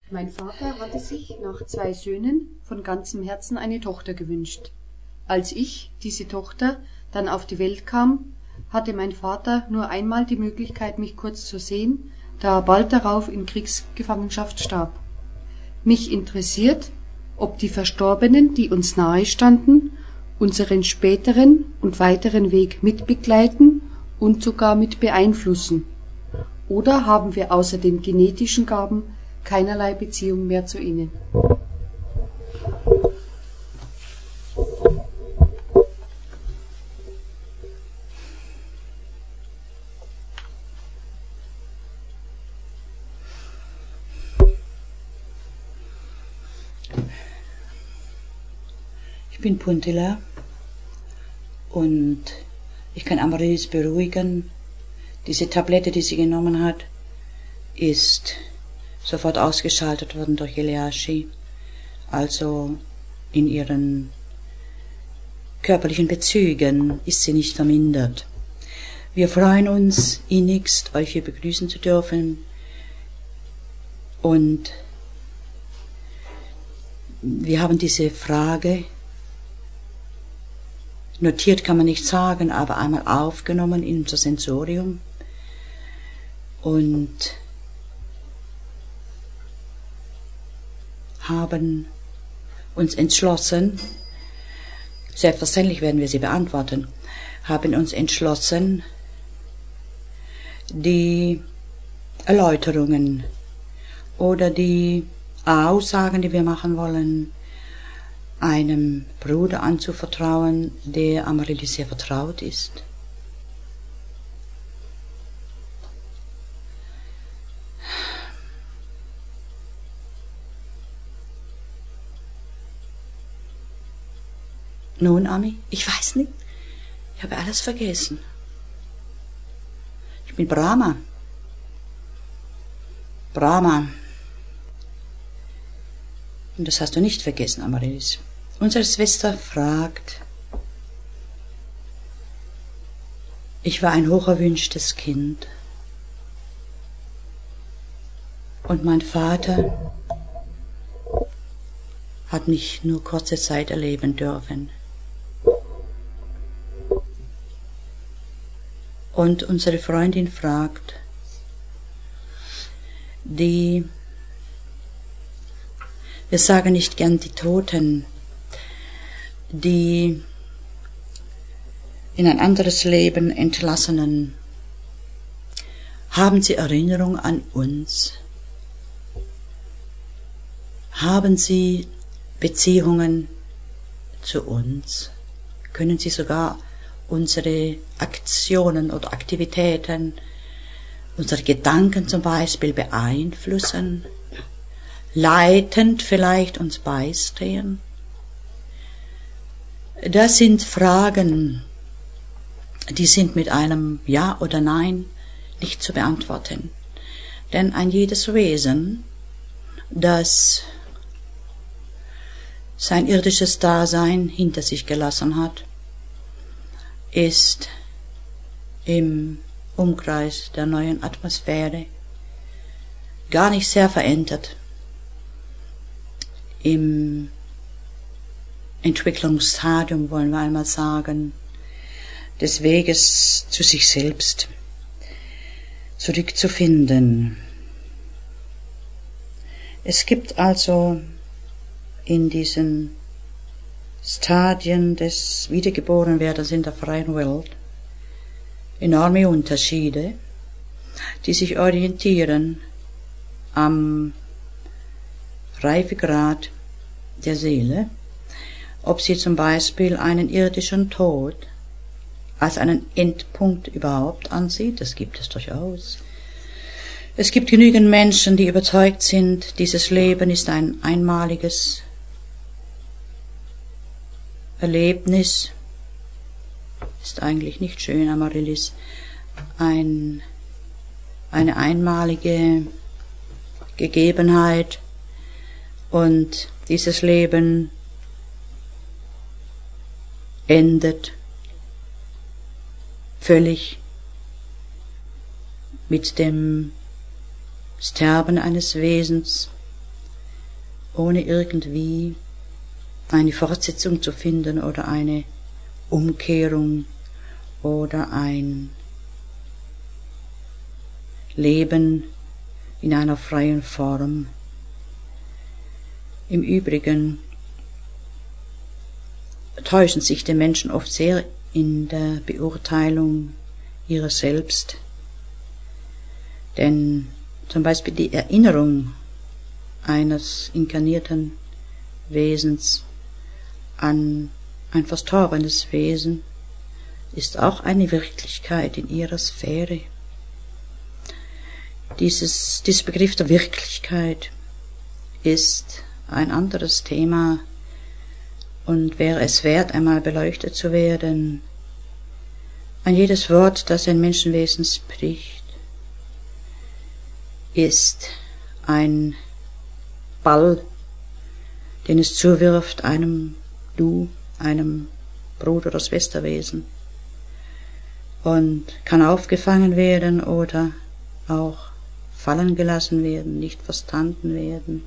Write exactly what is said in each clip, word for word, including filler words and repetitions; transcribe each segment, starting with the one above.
Mein Vater hatte sich nach zwei Söhnen von ganzem Herzen eine Tochter gewünscht. Als ich, diese Tochter, dann auf die Welt kam, hatte mein Vater nur einmal die Möglichkeit, mich kurz zu sehen, da er bald darauf in Kriegsgefangenschaft starb. Mich interessiert, ob die Verstorbenen, die uns nahe standen, unseren späteren und weiteren Weg mitbegleiten und sogar mit beeinflussen. Oder haben wir außer den genetischen Gaben keinerlei Beziehung mehr zu ihnen? Ich bin Puntila und ich kann Amaryllis beruhigen. Diese Tablette, die sie genommen hat, ist sofort ausgeschaltet worden durch Eliashi, also in ihren körperlichen Bezügen ist sie nicht vermindert. Wir freuen uns innigst, euch hier begrüßen zu dürfen und wir haben diese Frage notiert, kann man nicht sagen, aber einmal aufgenommen in unser Sensorium und haben uns entschlossen, selbstverständlich werden wir sie beantworten, haben uns entschlossen, die Erläuterungen oder die Aussagen, die wir machen wollen, einem Bruder anzuvertrauen, der Amaryllis sehr vertraut ist. Nun, Ami, ich weiß nicht. Ich habe alles vergessen. Ich bin Brahma. Brahma. Und das hast du nicht vergessen, Amaryllis. Unsere Schwester fragt, ich war ein hocherwünschtes Kind. Und mein Vater hat mich nur kurze Zeit erleben dürfen. Und unsere Freundin fragt, die, wir sagen nicht gern die Toten, die in ein anderes Leben Entlassenen, haben sie Erinnerung an uns? Haben sie Beziehungen zu uns? Können sie sogar unsere Aktionen oder Aktivitäten, unsere Gedanken zum Beispiel beeinflussen, leitend vielleicht uns beistehen? Das sind Fragen, die sind mit einem Ja oder Nein nicht zu beantworten. Denn ein jedes Wesen, das sein irdisches Dasein hinter sich gelassen hat, ist im Umkreis der neuen Atmosphäre gar nicht sehr verändert. Im Entwicklungsstadium, wollen wir einmal sagen, des Weges zu sich selbst zurückzufinden. Es gibt also in diesen Stadien des Wiedergeborenwerdens in der freien Welt enorme Unterschiede, die sich orientieren am Reifegrad der Seele, ob sie zum Beispiel einen irdischen Tod als einen Endpunkt überhaupt ansieht, das gibt es durchaus. Es gibt genügend Menschen, die überzeugt sind, dieses Leben ist ein einmaliges Erlebnis, ist eigentlich nicht schön, Amaryllis, ein, eine einmalige Gegebenheit und dieses Leben endet völlig mit dem Sterben eines Wesens, ohne irgendwie eine Fortsetzung zu finden oder eine Umkehrung oder ein Leben in einer freien Form. Im Übrigen täuschen sich die Menschen oft sehr in der Beurteilung ihrer selbst, denn zum Beispiel die Erinnerung eines inkarnierten Wesens an ein verstorbenes Wesen ist auch eine Wirklichkeit in ihrer Sphäre. Dieses, dieser Begriff der Wirklichkeit ist ein anderes Thema und wäre es wert, einmal beleuchtet zu werden. An jedes Wort, das ein Menschenwesen spricht, ist ein Ball, den es zuwirft einem Du, einem Bruder- oder Schwesterwesen, und kann aufgefangen werden oder auch fallen gelassen werden, nicht verstanden werden.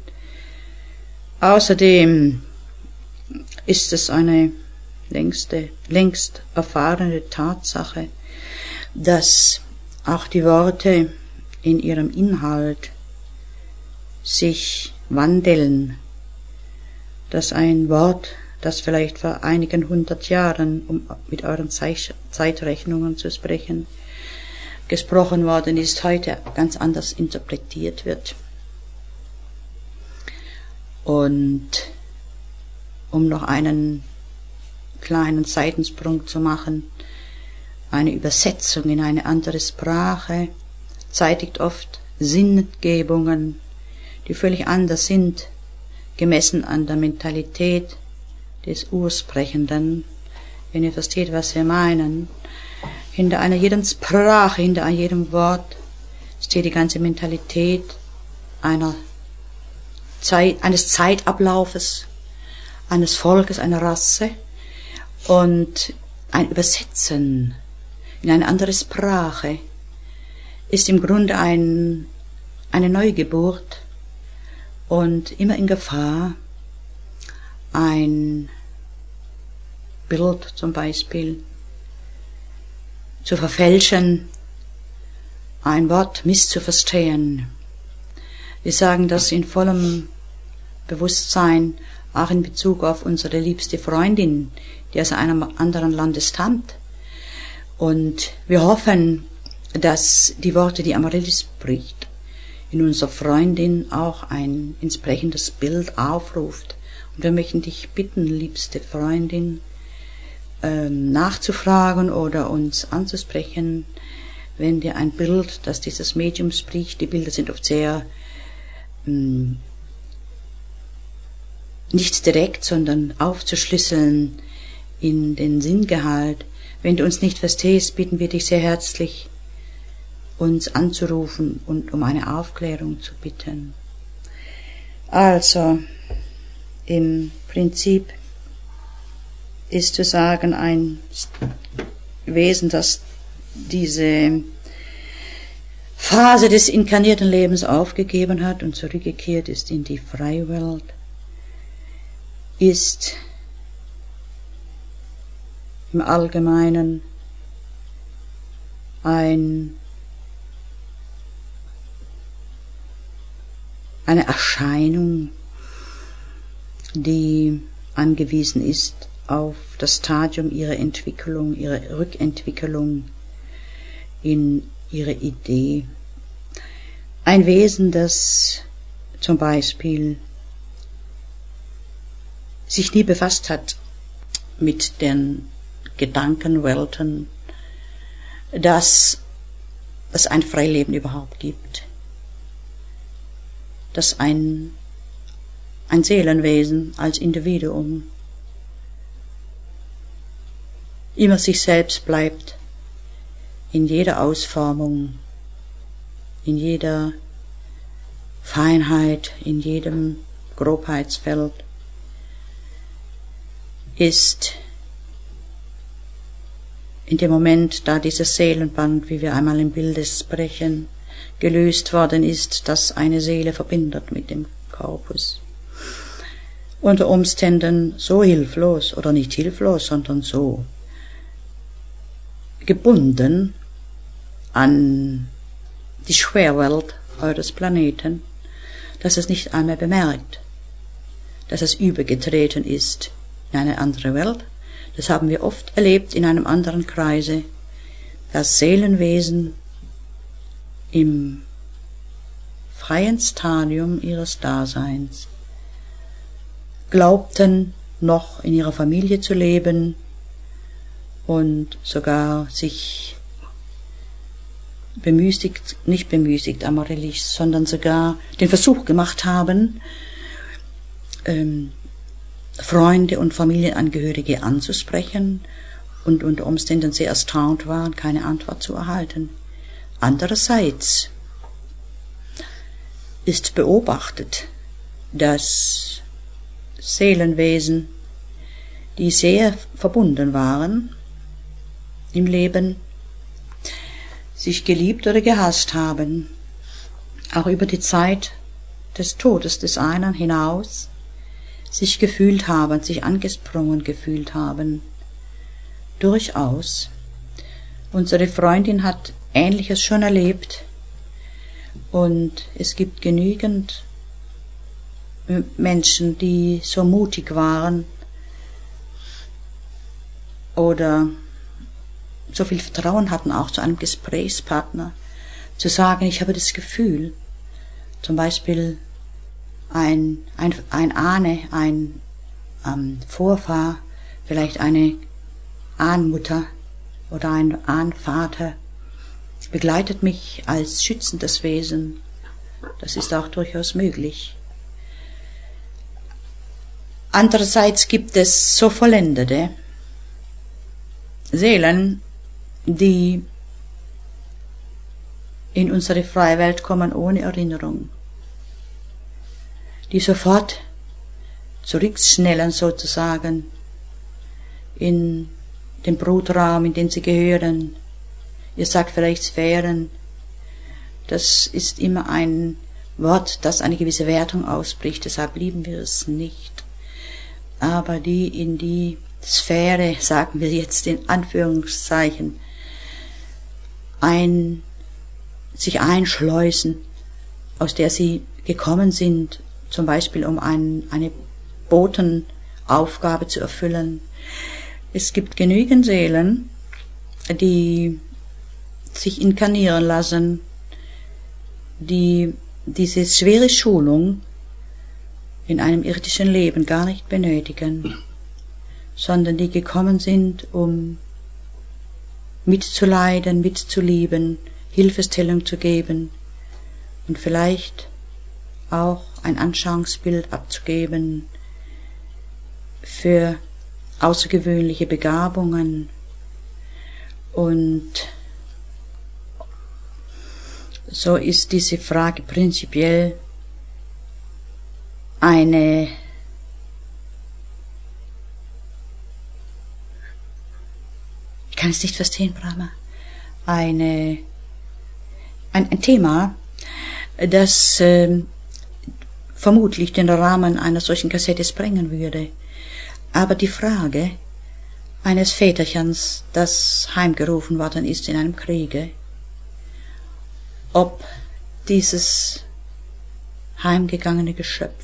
Außerdem ist es eine längste, längst erfahrene Tatsache, dass auch die Worte in ihrem Inhalt sich wandeln, dass ein Wort, das vielleicht vor einigen hundert Jahren, um mit euren Zeitrechnungen zu sprechen, gesprochen worden ist, heute ganz anders interpretiert wird. Und um noch einen kleinen Seitensprung zu machen, eine Übersetzung in eine andere Sprache zeitigt oft Sinngebungen, die völlig anders sind, gemessen an der Mentalität des Ursprechenden, wenn ihr versteht, was wir meinen. Hinter einer jeden Sprache, hinter jedem Wort steht die ganze Mentalität einer Zeit, eines Zeitablaufes, eines Volkes, einer Rasse, und ein Übersetzen in eine andere Sprache ist im Grunde ein, eine Neugeburt und immer in Gefahr, ein Bild zum Beispiel zu verfälschen, ein Wort misszuverstehen. Wir sagen das in vollem Bewusstsein, auch in Bezug auf unsere liebste Freundin, die aus einem anderen Lande stammt. Und wir hoffen, dass die Worte, die Amaryllis spricht, in unserer Freundin auch ein entsprechendes Bild aufruft. Und wir möchten dich bitten, liebste Freundin, ähm, nachzufragen oder uns anzusprechen, wenn dir ein Bild, das dieses Medium spricht, die Bilder sind oft sehr ähm, nicht direkt, sondern aufzuschlüsseln in den Sinngehalt. Wenn du uns nicht verstehst, bitten wir dich sehr herzlich, uns anzurufen und um eine Aufklärung zu bitten. Also, im Prinzip ist zu sagen, ein Wesen, das diese Phase des inkarnierten Lebens aufgegeben hat und zurückgekehrt ist in die freie Welt, ist im Allgemeinen ein eine Erscheinung, die angewiesen ist auf das Stadium ihrer Entwicklung, ihrer Rückentwicklung in ihre Idee. Ein Wesen, das zum Beispiel sich nie befasst hat mit den Gedankenwelten, dass es ein Freileben überhaupt gibt, dass ein, ein Seelenwesen als Individuum immer sich selbst bleibt, in jeder Ausformung, in jeder Feinheit, in jedem Grobheitsfeld, ist in dem Moment, da dieses Seelenband, wie wir einmal im Bilde sprechen, gelöst worden ist, das eine Seele verbindet mit dem Korpus. unter Umständen so hilflos oder nicht hilflos, sondern so gebunden an die Schwerwelt eures Planeten, dass es nicht einmal bemerkt, dass es übergetreten ist in eine andere Welt. Das haben wir oft erlebt in einem anderen Kreise, dass Seelenwesen im freien Stadium ihres Daseins glaubten, noch in ihrer Familie zu leben und sogar sich bemüßigt, nicht bemüßigt, Amaryllis, sondern sogar den Versuch gemacht haben, ähm, Freunde und Familienangehörige anzusprechen und unter Umständen sehr erstaunt waren, keine Antwort zu erhalten. Andererseits ist beobachtet, dass Seelenwesen, die sehr verbunden waren im Leben, sich geliebt oder gehasst haben, auch über die Zeit des Todes des einen hinaus sich gefühlt haben, sich angesprungen gefühlt haben. Durchaus. Unsere Freundin hat Ähnliches schon erlebt und es gibt genügend Menschen, die so mutig waren oder so viel Vertrauen hatten, auch zu einem Gesprächspartner, zu sagen, ich habe das Gefühl, zum Beispiel ein, ein, ein Ahne, ein ähm, Vorfahr, vielleicht eine Ahnmutter oder ein Ahnvater begleitet mich als schützendes Wesen. Das ist auch durchaus möglich. Andererseits gibt es so vollendete Seelen, die in unsere freie Welt kommen ohne Erinnerung, die sofort zurückschnellen sozusagen in den Brutraum, in den sie gehören. Ihr sagt vielleicht Sphären. Das ist immer ein Wort, das eine gewisse Wertung ausbricht, deshalb lieben wir es nicht. Aber die in die Sphäre, sagen wir jetzt in Anführungszeichen, ein, sich einschleusen, aus der sie gekommen sind, zum Beispiel um ein, eine Botenaufgabe zu erfüllen. Es gibt genügend Seelen, die sich inkarnieren lassen, die diese schwere Schulung in einem irdischen Leben gar nicht benötigen, sondern die gekommen sind, um mitzuleiden, mitzulieben, Hilfestellung zu geben und vielleicht auch ein Anschauungsbild abzugeben für außergewöhnliche Begabungen. Und so ist diese Frage prinzipiell eine ich kann es nicht verstehen, Brahma, eine ein, ein Thema, das äh, vermutlich den Rahmen einer solchen Kassette sprengen würde. Aber die Frage eines Väterchens, das heimgerufen worden ist in einem Kriege, ob dieses heimgegangene Geschöpf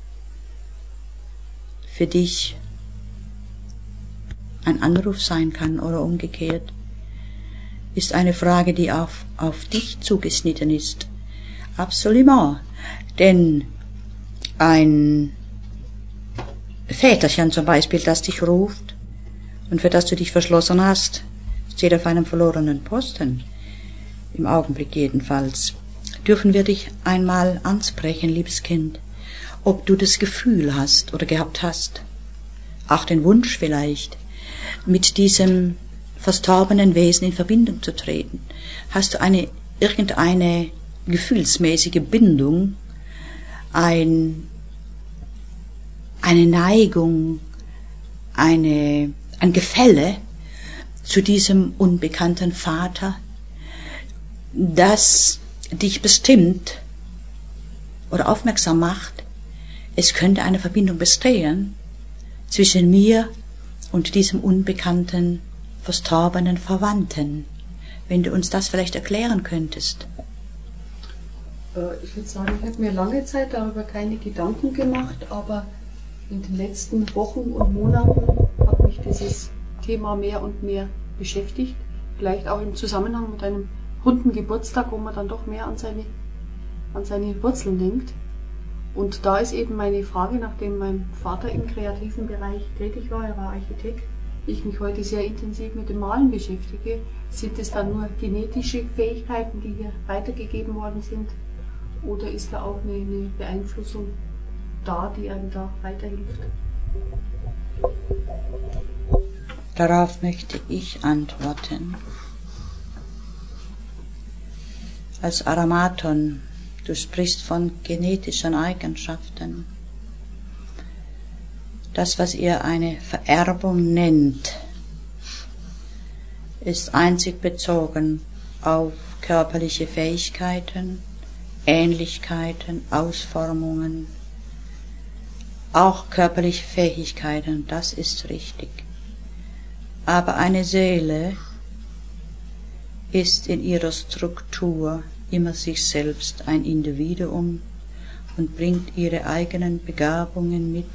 für dich ein Anruf sein kann oder umgekehrt, ist eine Frage, die auf, auf dich zugeschnitten ist. Absolument. Denn ein Väterchen zum Beispiel, das dich ruft und für das du dich verschlossen hast, steht auf einem verlorenen Posten, im Augenblick jedenfalls. Dürfen wir dich einmal ansprechen, liebes Kind, ob du das Gefühl hast oder gehabt hast, auch den Wunsch vielleicht, mit diesem verstorbenen Wesen in Verbindung zu treten? Hast du eine irgendeine gefühlsmäßige Bindung, ein, eine Neigung, eine, ein Gefälle zu diesem unbekannten Vater, das dich bestimmt oder aufmerksam macht, es könnte eine Verbindung bestehen zwischen mir und diesem unbekannten, verstorbenen Verwandten. Wenn du uns das vielleicht erklären könntest. Ich würde sagen, ich habe mir lange Zeit darüber keine Gedanken gemacht, aber in den letzten Wochen und Monaten hat mich dieses Thema mehr und mehr beschäftigt. Vielleicht auch im Zusammenhang mit einem runden Geburtstag, wo man dann doch mehr an seine, an seine Wurzeln denkt. Und da ist eben meine Frage, nachdem mein Vater im kreativen Bereich tätig war, er war Architekt, ich mich heute sehr intensiv mit dem Malen beschäftige, sind es dann nur genetische Fähigkeiten, die hier weitergegeben worden sind? Oder ist da auch eine, eine Beeinflussung da, die einem da weiterhilft? Darauf möchte ich antworten. Als Aramaton, du sprichst von genetischen Eigenschaften. Das, was ihr eine Vererbung nennt, ist einzig bezogen auf körperliche Fähigkeiten, Ähnlichkeiten, Ausformungen, auch körperliche Fähigkeiten, das ist richtig. Aber eine Seele ist in ihrer Struktur immer sich selbst ein Individuum und bringt ihre eigenen Begabungen mit,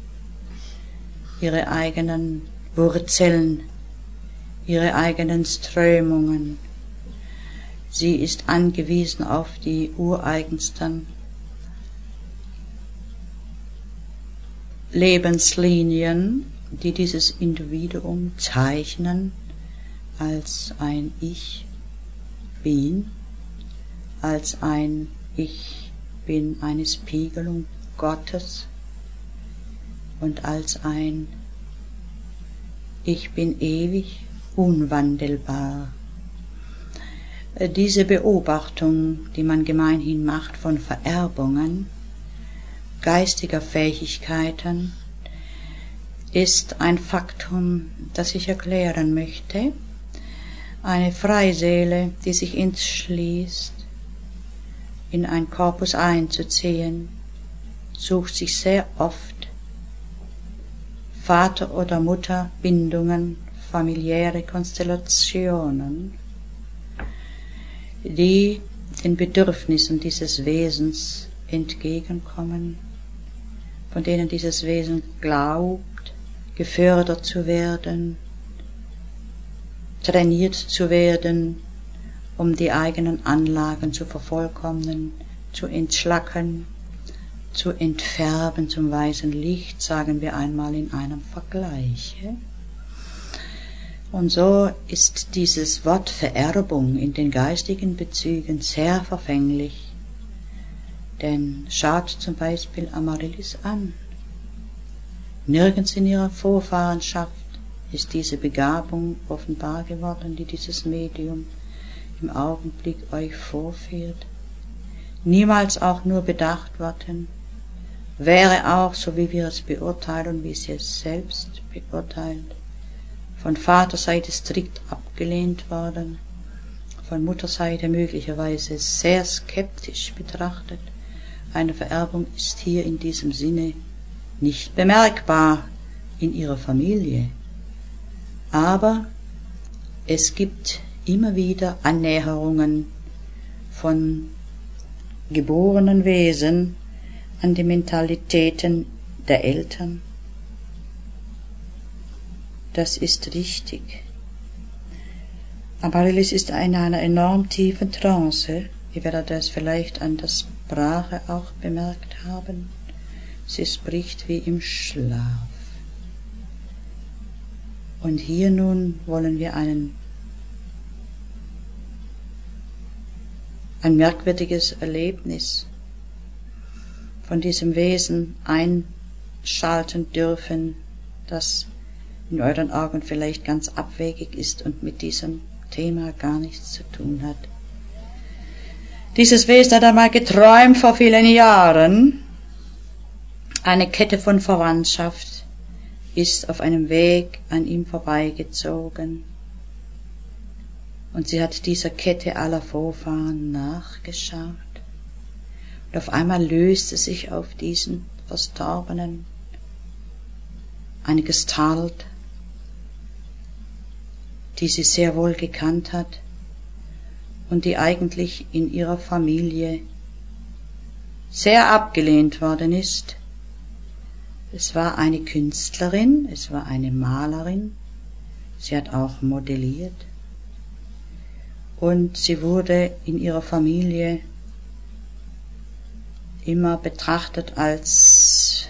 ihre eigenen Wurzeln, ihre eigenen Strömungen. Sie ist angewiesen auf die ureigensten Lebenslinien, die dieses Individuum zeichnen als ein Ich bin, als ein Ich bin eine Spiegelung Gottes und als ein Ich bin ewig, unwandelbar. Diese Beobachtung, die man gemeinhin macht von Vererbungen, geistiger Fähigkeiten, ist ein Faktum, das ich erklären möchte. Eine Freiseele, die sich entschließt, in ein Korpus einzuziehen, sucht sich sehr oft Vater- oder Mutterbindungen, familiäre Konstellationen, die den Bedürfnissen dieses Wesens entgegenkommen, von denen dieses Wesen glaubt, gefördert zu werden, trainiert zu werden, um die eigenen Anlagen zu vervollkommnen, zu entschlacken, zu entfärben zum weißen Licht, sagen wir einmal in einem Vergleich. Und so ist dieses Wort Vererbung in den geistigen Bezügen sehr verfänglich. Denn schaut zum Beispiel Amaryllis an. Nirgends in ihrer Vorfahrenschaft ist diese Begabung offenbar geworden, die dieses Medium im Augenblick euch vorführt. Niemals auch nur bedacht worden, wäre auch, so wie wir es beurteilen, wie sie es selbst beurteilt, von Vaterseite strikt abgelehnt worden, von Mutterseite möglicherweise sehr skeptisch betrachtet. Eine Vererbung ist hier in diesem Sinne nicht bemerkbar in ihrer Familie. Aber es gibt immer wieder Annäherungen von geborenen Wesen an die Mentalitäten der Eltern. Das ist richtig. Amaryllis ist in einer enorm tiefen Trance. Ihr werdet das vielleicht an der Sprache auch bemerkt haben. Sie spricht wie im Schlaf. Und hier nun wollen wir einen, ein merkwürdiges Erlebnis von diesem Wesen einschalten dürfen, das in euren Augen vielleicht ganz abwegig ist und mit diesem Thema gar nichts zu tun hat. Dieses Wesen hat einmal geträumt vor vielen Jahren. Eine Kette von Verwandtschaft ist auf einem Weg an ihm vorbeigezogen. Und sie hat dieser Kette aller Vorfahren nachgeschaut. Und auf einmal löste sich auf diesen Verstorbenen, eine Gestalt, die sie sehr wohl gekannt hat und die eigentlich in ihrer Familie sehr abgelehnt worden ist. Es war eine Künstlerin, es war eine Malerin, sie hat auch modelliert und sie wurde in ihrer Familie immer betrachtet als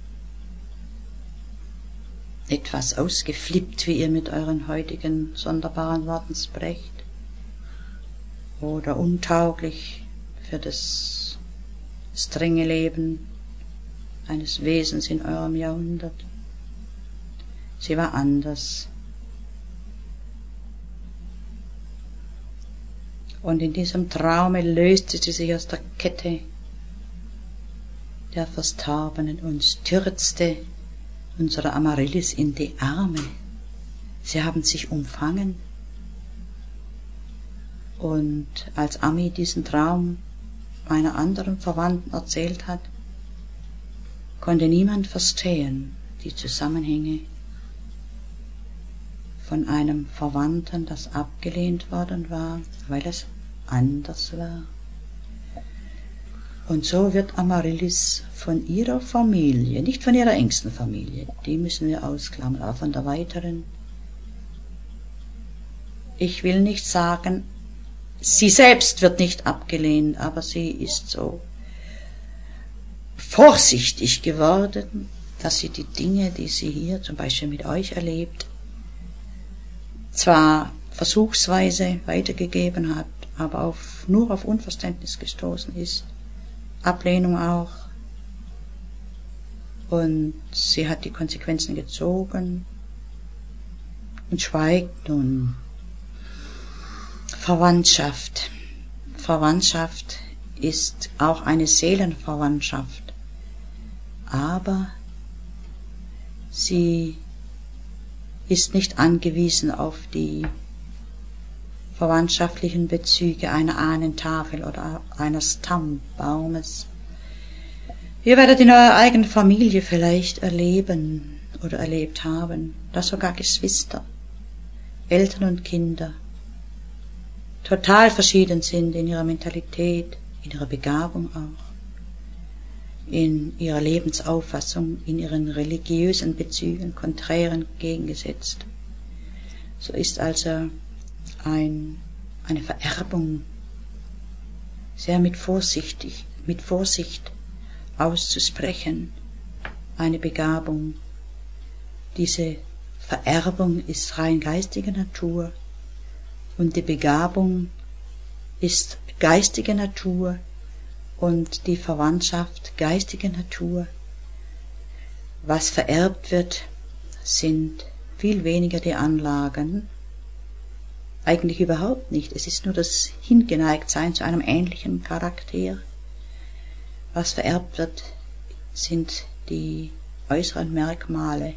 etwas ausgeflippt, wie ihr mit euren heutigen sonderbaren Worten sprecht, oder untauglich für das strenge Leben eines Wesens in eurem Jahrhundert. Sie war anders. Und in diesem Traume löste sie sich aus der Kette der Verstorbenen und stürzte unserer Amaryllis in die Arme. Sie haben sich umfangen. Und als Ami diesen Traum einer anderen Verwandten erzählt hat, konnte niemand verstehen die Zusammenhänge von einem Verwandten, das abgelehnt worden war, weil es anders war. Und so wird Amaryllis von ihrer Familie, nicht von ihrer engsten Familie, die müssen wir ausklammern, aber von der weiteren, ich will nicht sagen, sie selbst wird nicht abgelehnt, aber sie ist so vorsichtig geworden, dass sie die Dinge, die sie hier zum Beispiel mit euch erlebt, zwar versuchsweise weitergegeben hat, aber auf, nur auf Unverständnis gestoßen ist, Ablehnung auch, und sie hat die Konsequenzen gezogen und schweigt nun. Verwandtschaft. Verwandtschaft ist auch eine Seelenverwandtschaft, aber sie ist nicht angewiesen auf die verwandtschaftlichen Bezüge einer Ahnentafel oder eines Stammbaumes. Ihr werdet in eurer eigenen Familie vielleicht erleben oder erlebt haben, dass sogar Geschwister, Eltern und Kinder total verschieden sind in ihrer Mentalität, in ihrer Begabung auch, in ihrer Lebensauffassung, in ihren religiösen Bezügen, konträr entgegengesetzt. So ist also ein, eine Vererbung sehr mit vorsichtig, mit Vorsicht auszusprechen, eine Begabung. Diese Vererbung ist rein geistige Natur und die Begabung ist geistige Natur und die Verwandtschaft geistige Natur. Was vererbt wird, sind viel weniger die Anlagen, eigentlich überhaupt nicht. Es ist nur das Hingeneigtsein zu einem ähnlichen Charakter. Was vererbt wird, sind die äußeren Merkmale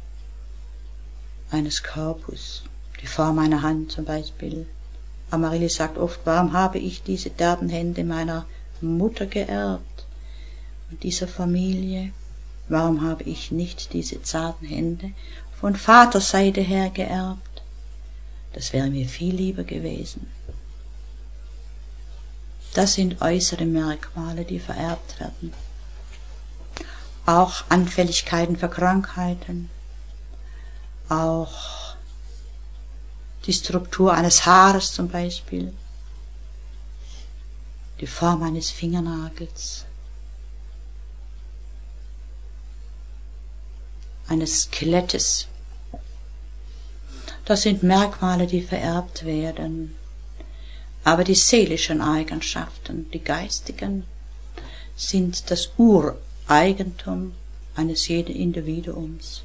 eines Korpus, die Form einer Hand zum Beispiel. Amaryllis sagt oft, warum habe ich diese derben Hände meiner Mutter geerbt und dieser Familie? Warum habe ich nicht diese zarten Hände von Vaterseite her geerbt? Das wäre mir viel lieber gewesen. Das sind äußere Merkmale, die vererbt werden. Auch Anfälligkeiten für Krankheiten, auch die Struktur eines Haares zum Beispiel, die Form eines Fingernagels, eines Skelettes. Das sind Merkmale, die vererbt werden. Aber die seelischen Eigenschaften, die geistigen, sind das Ureigentum eines jeden Individuums.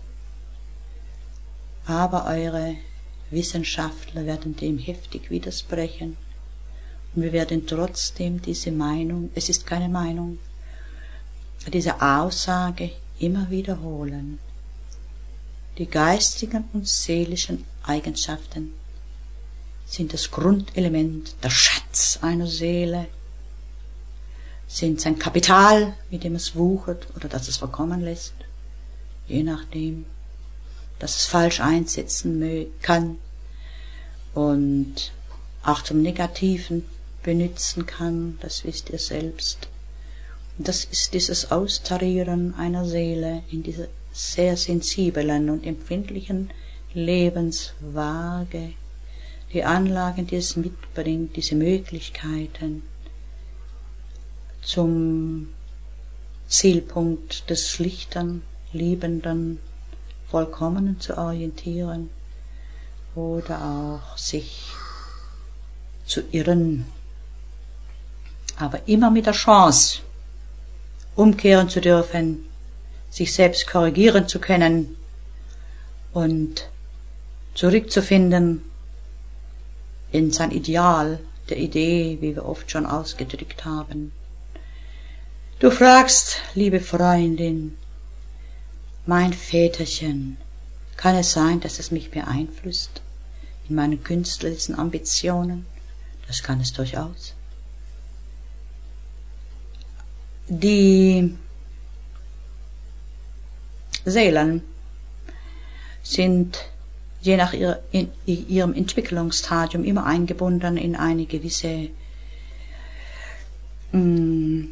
Aber eure Wissenschaftler werden dem heftig widersprechen. Und wir werden trotzdem diese Meinung, es ist keine Meinung, diese Aussage immer wiederholen. Die geistigen und seelischen Eigenschaften sind das Grundelement, der Schatz einer Seele. sind sein Kapital, mit dem es wuchert oder das es verkommen lässt, je nachdem, dass es falsch einsetzen kann und auch zum Negativen benutzen kann, das wisst ihr selbst. Und das ist dieses Austarieren einer Seele in dieser sehr sensiblen und empfindlichen Lebenswaage, die Anlagen, die es mitbringt, diese Möglichkeiten zum Zielpunkt des lichten, liebenden, vollkommenen zu orientieren oder auch sich zu irren, aber immer mit der Chance, umkehren zu dürfen, sich selbst korrigieren zu können und zurückzufinden in sein Ideal, der Idee, wie wir oft schon ausgedrückt haben. Du fragst, liebe Freundin, mein Väterchen, kann es sein, dass es mich beeinflusst in meinen künstlerischen Ambitionen? Das kann es durchaus. Die Seelen sind je nach ihr, in, ihrem Entwicklungsstadium immer eingebunden in eine gewisse mh,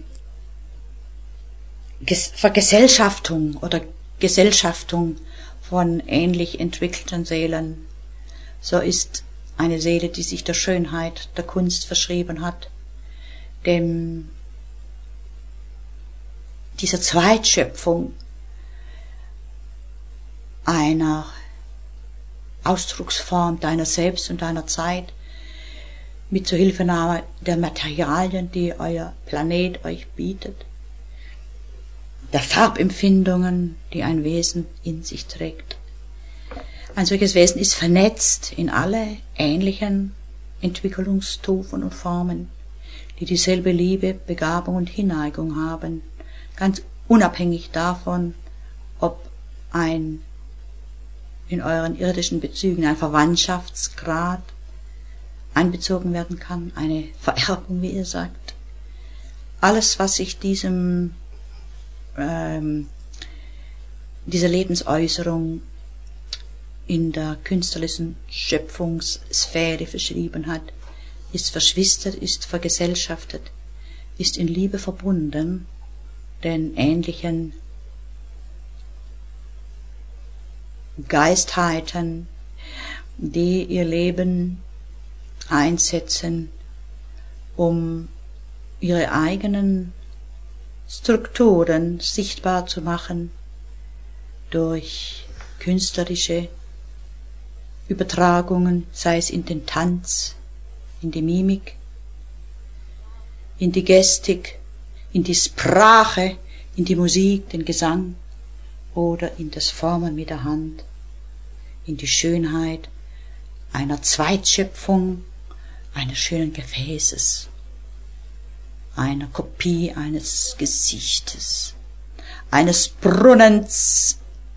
Vergesellschaftung oder Gesellschaftung von ähnlich entwickelten Seelen. So ist eine Seele, die sich der Schönheit der Kunst verschrieben hat, dem dieser Zweitschöpfung einer Ausdrucksform deiner selbst und deiner Zeit mit Zuhilfenahme der Materialien, die euer Planet euch bietet, der Farbempfindungen, die ein Wesen in sich trägt. Ein solches Wesen ist vernetzt in alle ähnlichen Entwicklungsstufen und Formen, die dieselbe Liebe, Begabung und Hinneigung haben, ganz unabhängig davon, ob ein in euren irdischen Bezügen ein Verwandtschaftsgrad einbezogen werden kann, eine Vererbung, wie ihr sagt. Alles, was sich diesem ähm, dieser Lebensäußerung in der künstlerischen Schöpfungssphäre verschrieben hat, ist verschwistert, ist vergesellschaftet, ist in Liebe verbunden, den ähnlichen Geistheiten, die ihr Leben einsetzen, um ihre eigenen Strukturen sichtbar zu machen durch künstlerische Übertragungen, sei es in den Tanz, in die Mimik, in die Gestik, in die Sprache, in die Musik, den Gesang oder in das Formen mit der Hand, in die Schönheit einer Zweitschöpfung eines schönen Gefäßes, einer Kopie eines Gesichtes, eines Brunnens,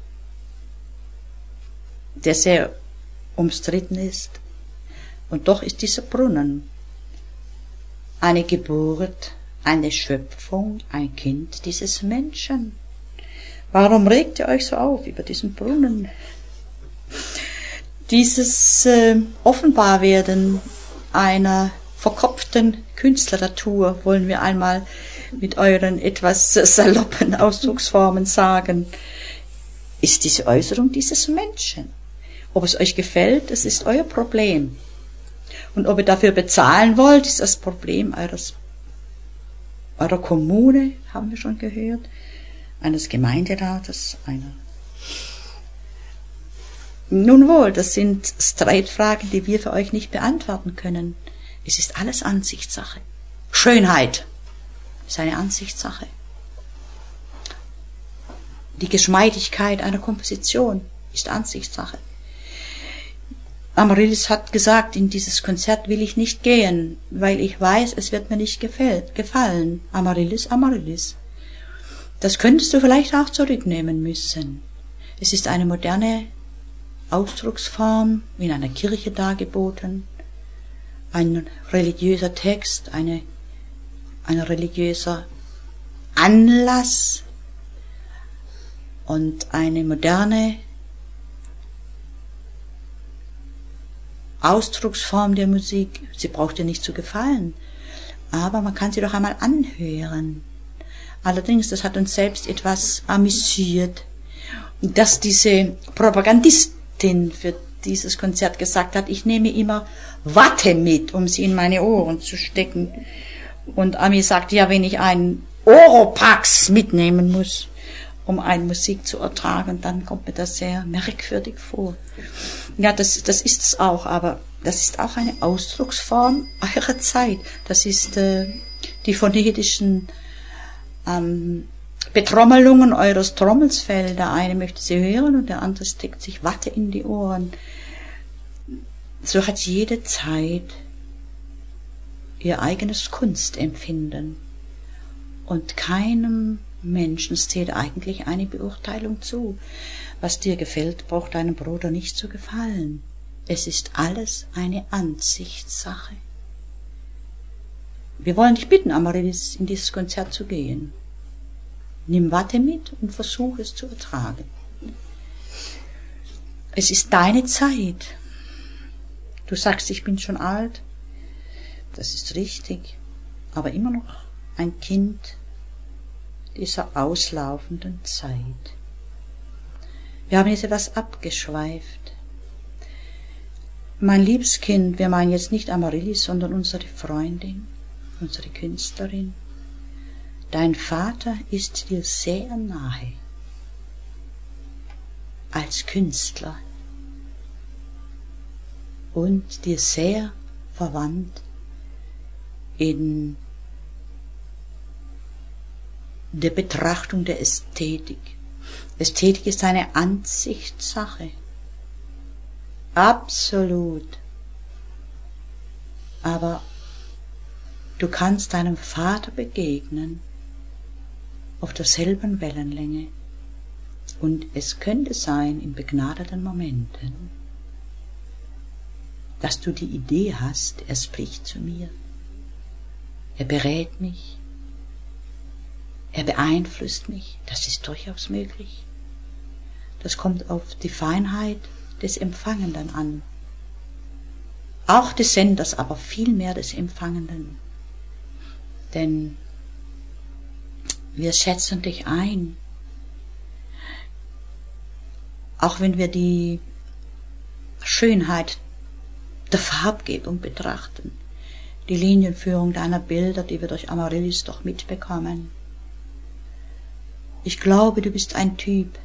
der sehr umstritten ist. Und doch ist dieser Brunnen eine Geburt, eine Schöpfung, ein Kind dieses Menschen. Warum regt ihr euch so auf über diesen Brunnen? Dieses äh, Offenbarwerden einer verkopften Künstlernatur, wollen wir einmal mit euren etwas saloppen Ausdrucksformen sagen, ist diese Äußerung dieses Menschen. Ob es euch gefällt, das ist euer Problem. Und ob ihr dafür bezahlen wollt, ist das Problem eures, eurer Kommune, haben wir schon gehört, eines Gemeinderates, einer. Nun wohl, das sind Streitfragen, die wir für euch nicht beantworten können. Es ist alles Ansichtssache. Schönheit ist eine Ansichtssache. Die Geschmeidigkeit einer Komposition ist Ansichtssache. Amaryllis hat gesagt, in dieses Konzert will ich nicht gehen, weil ich weiß, es wird mir nicht gefallen. Amaryllis, Amaryllis. Das könntest du vielleicht auch zurücknehmen müssen. Es ist eine moderne Ausdrucksform, in einer Kirche dargeboten, ein religiöser Text, eine ein religiöser Anlass und eine moderne Ausdrucksform der Musik. Sie braucht dir nicht zu gefallen, aber man kann sie doch einmal anhören. Allerdings, das hat uns selbst etwas amüsiert, dass diese Propagandistin für dieses Konzert gesagt hat, ich nehme immer Watte mit, um sie in meine Ohren zu stecken. Und Ami sagt, ja, wenn ich einen Oropax mitnehmen muss, um eine Musik zu ertragen, dann kommt mir das sehr merkwürdig vor. Ja, das, das ist es auch, aber das ist auch eine Ausdrucksform eurer Zeit. Das ist äh, die phonetischen ähm, Betrommelungen eures Trommelsfell. Der eine möchte sie hören und der andere steckt sich Watte in die Ohren. So hat jede Zeit ihr eigenes Kunstempfinden. Und keinem Menschen steht eigentlich eine Beurteilung zu. Was dir gefällt, braucht deinem Bruder nicht zu gefallen. Es ist alles eine Ansichtssache. Wir wollen dich bitten, Amaryllis, in dieses Konzert zu gehen. Nimm Watte mit und versuch es zu ertragen. Es ist deine Zeit. Du sagst, ich bin schon alt. Das ist richtig, aber immer noch ein Kind dieser auslaufenden Zeit. Wir haben jetzt etwas abgeschweift. Mein liebes Kind, wir meinen jetzt nicht Amaryllis, sondern unsere Freundin, unsere Künstlerin. Dein Vater ist dir sehr nahe als Künstler und dir sehr verwandt in der Betrachtung der Ästhetik. Ästhetik ist eine Ansichtssache. Absolut. Aber du kannst deinem Vater begegnen auf derselben Wellenlänge. Und es könnte sein, in begnadeten Momenten, dass du die Idee hast, er spricht zu mir. Er berät mich. Er beeinflusst mich. Das ist durchaus möglich. Das kommt auf die Feinheit des Empfangenden an. Auch des Senders, aber vielmehr des Empfangenden. Denn wir schätzen dich ein. Auch wenn wir die Schönheit der Farbgebung betrachten, die Linienführung deiner Bilder, die wir durch Amaryllis doch mitbekommen. Ich glaube, du bist ein Typ,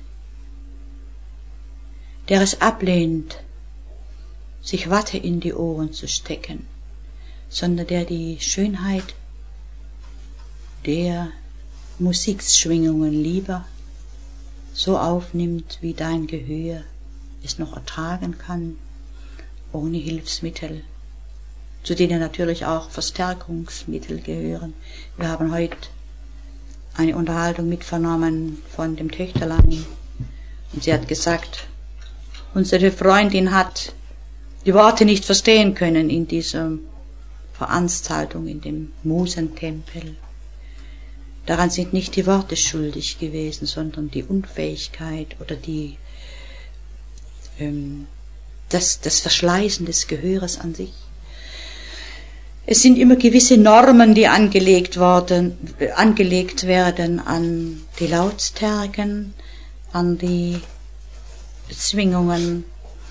der es ablehnt, sich Watte in die Ohren zu stecken, sondern der die Schönheit der Musikschwingungen lieber so aufnimmt, wie dein Gehör es noch ertragen kann, ohne Hilfsmittel, zu denen natürlich auch Verstärkungsmittel gehören. Wir haben heute eine Unterhaltung mitvernommen von dem Töchterlein und sie hat gesagt, unsere Freundin hat die Worte nicht verstehen können in dieser Veranstaltung in dem Musentempel. Daran sind nicht die Worte schuldig gewesen, sondern die Unfähigkeit oder die ähm, das, das Verschleißen des Gehöres an sich. Es sind immer gewisse Normen, die angelegt worden, angelegt werden an die Lautstärken, an die Schwingungen,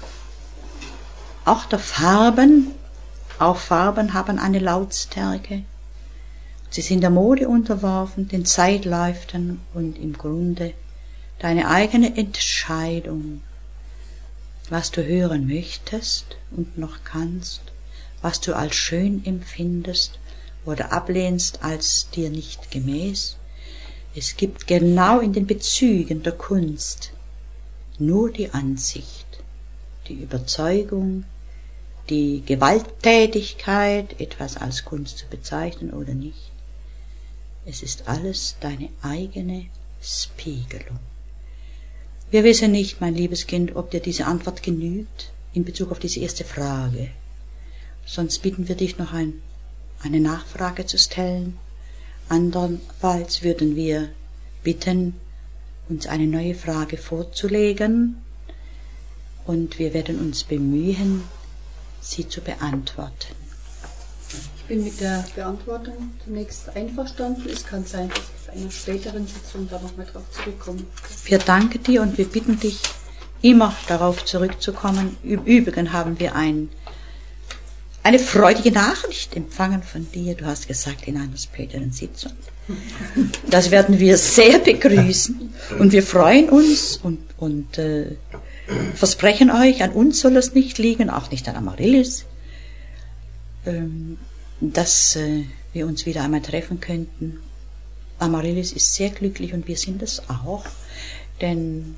auch der Farben. Auch Farben haben eine Lautstärke. Sie sind der Mode unterworfen, den Zeitläuften und im Grunde deine eigene Entscheidung, was du hören möchtest und noch kannst, was du als schön empfindest oder ablehnst als dir nicht gemäß. Es gibt genau in den Bezügen der Kunst nur die Ansicht, die Überzeugung, die Gewalttätigkeit, etwas als Kunst zu bezeichnen oder nicht. Es ist alles deine eigene Spiegelung. Wir wissen nicht, mein liebes Kind, ob dir diese Antwort genügt in Bezug auf diese erste Frage. Sonst bitten wir dich noch ein, eine Nachfrage zu stellen. Andernfalls würden wir bitten, uns eine neue Frage vorzulegen, und wir werden uns bemühen, sie zu beantworten. Ich bin mit der Beantwortung zunächst einverstanden. Es kann sein, dass ich auf einer späteren Sitzung da nochmal drauf zurückkomme. Wir danken dir und wir bitten dich, immer darauf zurückzukommen. Übrigens haben wir ein, eine freudige Nachricht empfangen von dir. Du hast gesagt, in einer späteren Sitzung. Das werden wir sehr begrüßen und wir freuen uns und, und äh, versprechen euch, an uns soll es nicht liegen, auch nicht an Amaryllis, ähm, dass äh, wir uns wieder einmal treffen könnten. Amaryllis ist sehr glücklich und wir sind es auch, denn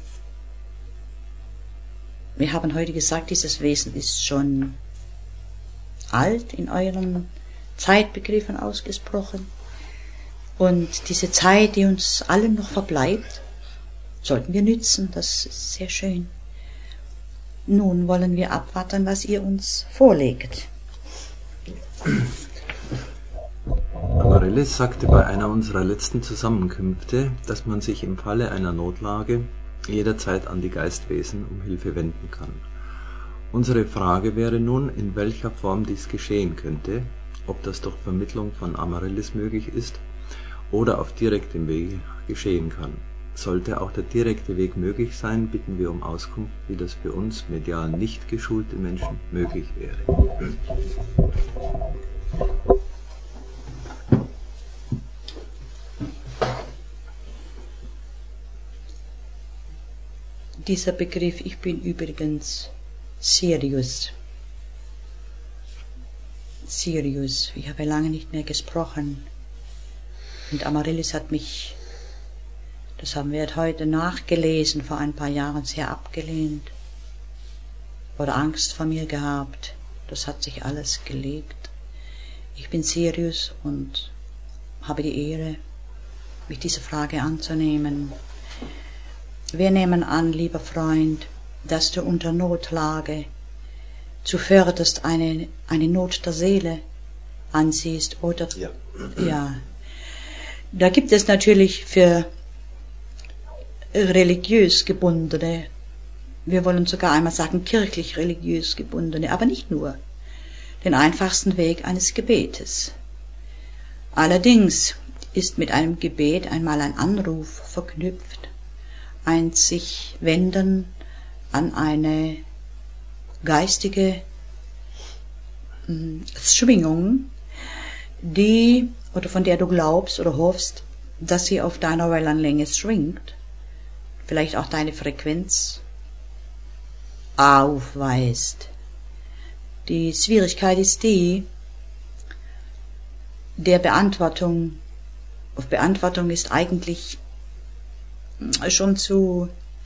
wir haben heute gesagt, dieses Wesen ist schon alt, in euren Zeitbegriffen ausgesprochen. Und diese Zeit, die uns allen noch verbleibt, sollten wir nützen, das ist sehr schön. Nun wollen wir abwarten, was ihr uns vorlegt. Amaryllis sagte bei einer unserer letzten Zusammenkünfte, dass man sich im Falle einer Notlage jederzeit an die Geistwesen um Hilfe wenden kann. Unsere Frage wäre nun, in welcher Form dies geschehen könnte, ob das durch Vermittlung von Amaryllis möglich ist oder auf direktem Weg geschehen kann. Sollte auch der direkte Weg möglich sein, bitten wir um Auskunft, wie das für uns medial nicht geschulte Menschen möglich wäre. Dieser Begriff, ich bin übrigens Sirius. Sirius, ich habe lange nicht mehr gesprochen. Und Amaryllis hat mich, das haben wir heute nachgelesen, vor ein paar Jahren sehr abgelehnt oder Angst vor mir gehabt. Das hat sich alles gelegt. Ich bin Sirius und habe die Ehre, mich dieser Frage anzunehmen. Wir nehmen an, lieber Freund, dass du unter Notlage zuvörderst eine, eine Not der Seele ansiehst, oder? Ja. Ja. Da gibt es natürlich für religiös gebundene, wir wollen sogar einmal sagen kirchlich religiös gebundene, aber nicht nur, den einfachsten Weg eines Gebetes. Allerdings ist mit einem Gebet einmal ein Anruf verknüpft, ein sich wenden an eine geistige Schwingung, die oder von der du glaubst oder hoffst, dass sie auf deiner Wellenlänge schwingt, vielleicht auch deine Frequenz aufweist. Die Schwierigkeit ist die, der Beantwortung, auf Beantwortung ist eigentlich schon zu,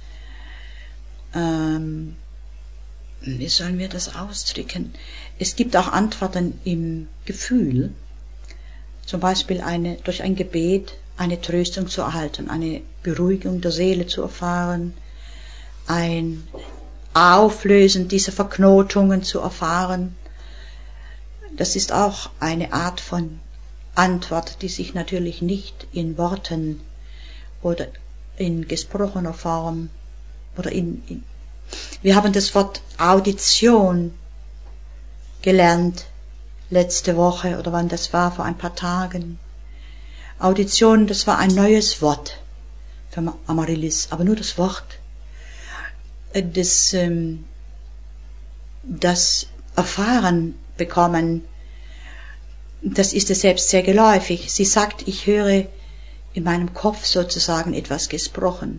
ähm, wie sollen wir das ausdrücken? Es gibt auch Antworten im Gefühl, zum Beispiel eine, durch ein Gebet eine Tröstung zu erhalten, eine Beruhigung der Seele zu erfahren, ein Auflösen dieser Verknotungen zu erfahren. Das ist auch eine Art von Antwort, die sich natürlich nicht in Worten oder in gesprochener Form oder in, in wir haben das Wort Audition gelernt letzte Woche oder wann das war, vor ein paar Tagen. Audition, das war ein neues Wort für Amaryllis, aber nur das Wort. Das, ähm, das Erfahren bekommen, das ist es selbst sehr geläufig. Sie sagt, ich höre in meinem Kopf sozusagen etwas gesprochen.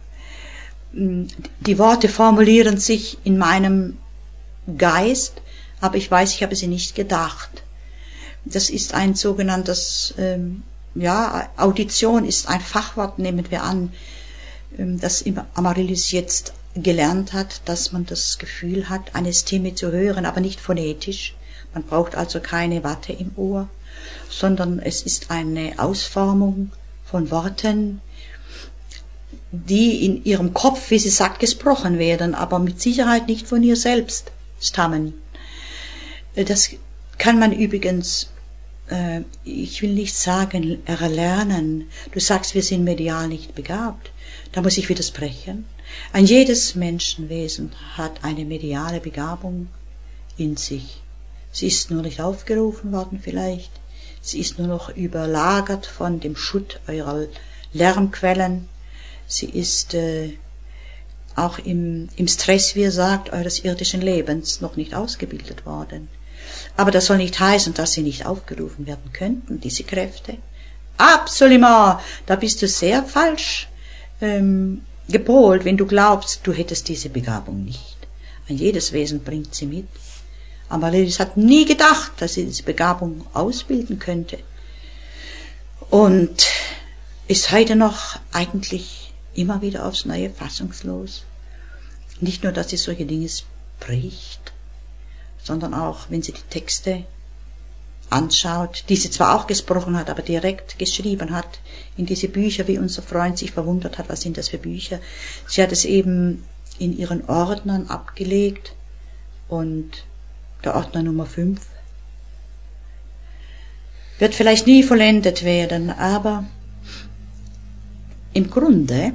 Die Worte formulieren sich in meinem Geist, aber ich weiß, ich habe sie nicht gedacht. Das ist ein sogenanntes, ähm, ja, Audition ist ein Fachwort, nehmen wir an, ähm, das Amaryllis jetzt gelernt hat, dass man das Gefühl hat, eine Stimme zu hören, aber nicht phonetisch. Man braucht also keine Watte im Ohr, sondern es ist eine Ausformung von Worten, die in ihrem Kopf, wie sie sagt, gesprochen werden, aber mit Sicherheit nicht von ihr selbst stammen. Das kann man übrigens äh, ich will nicht sagen erlernen. Du sagst, wir sind medial nicht begabt. Da muss ich widersprechen. Ein jedes Menschenwesen hat eine mediale Begabung in sich. Sie ist nur nicht aufgerufen worden vielleicht. Sie ist nur noch überlagert von dem Schutt eurer Lärmquellen. Sie ist äh, auch im, im Stress, wie ihr sagt, eures irdischen Lebens noch nicht ausgebildet worden. Aber das soll nicht heißen, dass sie nicht aufgerufen werden könnten, diese Kräfte. Absolument, da bist du sehr falsch ähm, gepolt, wenn du glaubst, du hättest diese Begabung nicht. Ein jedes Wesen bringt sie mit. Amaryllis hat nie gedacht, dass sie diese Begabung ausbilden könnte. Und ist heute noch eigentlich immer wieder aufs Neue fassungslos. Nicht nur, dass sie solche Dinge spricht, sondern auch, wenn sie die Texte anschaut, die sie zwar auch gesprochen hat, aber direkt geschrieben hat, in diese Bücher, wie unser Freund sich verwundert hat, was sind das für Bücher. Sie hat es eben in ihren Ordnern abgelegt und der Ordner Nummer fünf wird vielleicht nie vollendet werden, aber im Grunde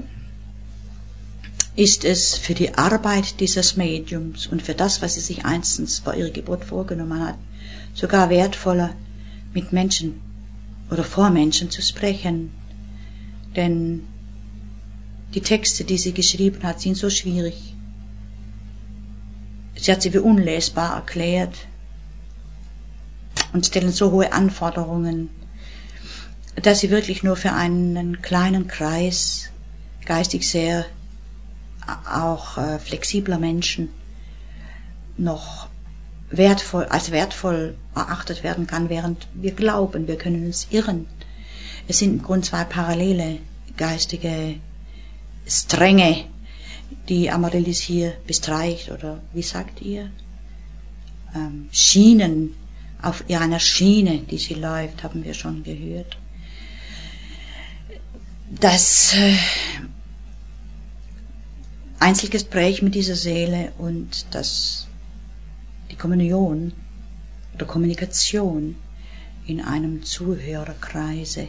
ist es für die Arbeit dieses Mediums und für das, was sie sich einstens bei ihrer Geburt vorgenommen hat, sogar wertvoller, mit Menschen oder vor Menschen zu sprechen. Denn die Texte, die sie geschrieben hat, sind so schwierig. Sie hat sie für unlesbar erklärt und stellen so hohe Anforderungen, dass sie wirklich nur für einen kleinen Kreis geistig sehr auch äh, flexibler Menschen noch wertvoll, als wertvoll erachtet werden kann, während wir glauben, wir können uns irren. Es sind im Grunde zwei parallele geistige Stränge, die Amaryllis hier bestreicht, oder wie sagt ihr? Ähm, Schienen, auf einer Schiene, die sie läuft, haben wir schon gehört. Das äh, Einzelgespräch mit dieser Seele und das, die Kommunion oder Kommunikation in einem Zuhörerkreise.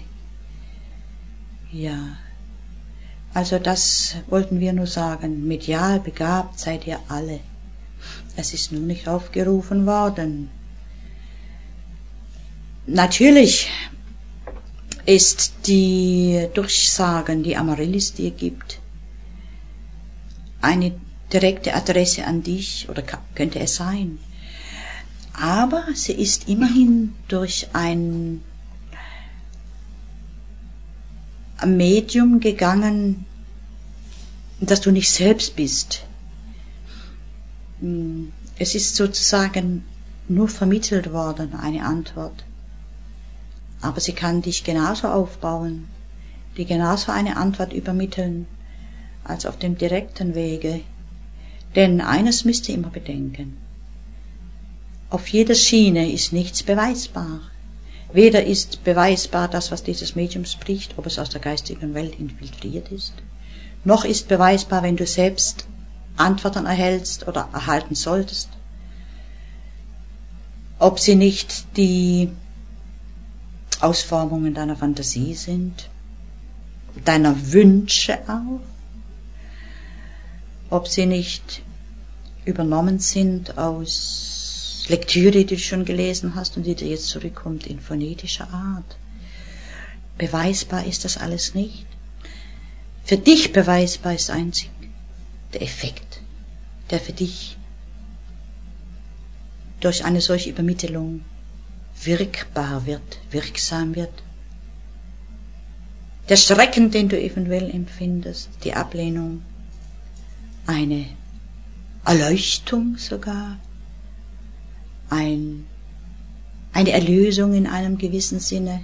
Ja, also das wollten wir nur sagen. Medial begabt seid ihr alle. Es ist nur nicht aufgerufen worden. Natürlich ist die Durchsagen, die Amaryllis dir gibt, eine direkte Adresse an dich, oder könnte es sein. Aber sie ist immerhin durch ein Medium gegangen, das du nicht selbst bist. Es ist sozusagen nur vermittelt worden, eine Antwort. Aber sie kann dich genauso aufbauen, dir genauso eine Antwort übermitteln, als auf dem direkten Wege. Denn eines müsst ihr immer bedenken. Auf jeder Schiene ist nichts beweisbar. Weder ist beweisbar das, was dieses Medium spricht, ob es aus der geistigen Welt infiltriert ist, noch ist beweisbar, wenn du selbst Antworten erhältst oder erhalten solltest, ob sie nicht die Ausformungen deiner Fantasie sind, deiner Wünsche auch, ob sie nicht übernommen sind aus Lektüre, die du schon gelesen hast und die dir jetzt zurückkommt in phonetischer Art. Beweisbar ist das alles nicht. Für dich beweisbar ist einzig der Effekt, der für dich durch eine solche Übermittlung wirkbar wird, wirksam wird. Der Schrecken, den du eventuell empfindest, die Ablehnung, eine Erleuchtung sogar, ein, eine Erlösung in einem gewissen Sinne,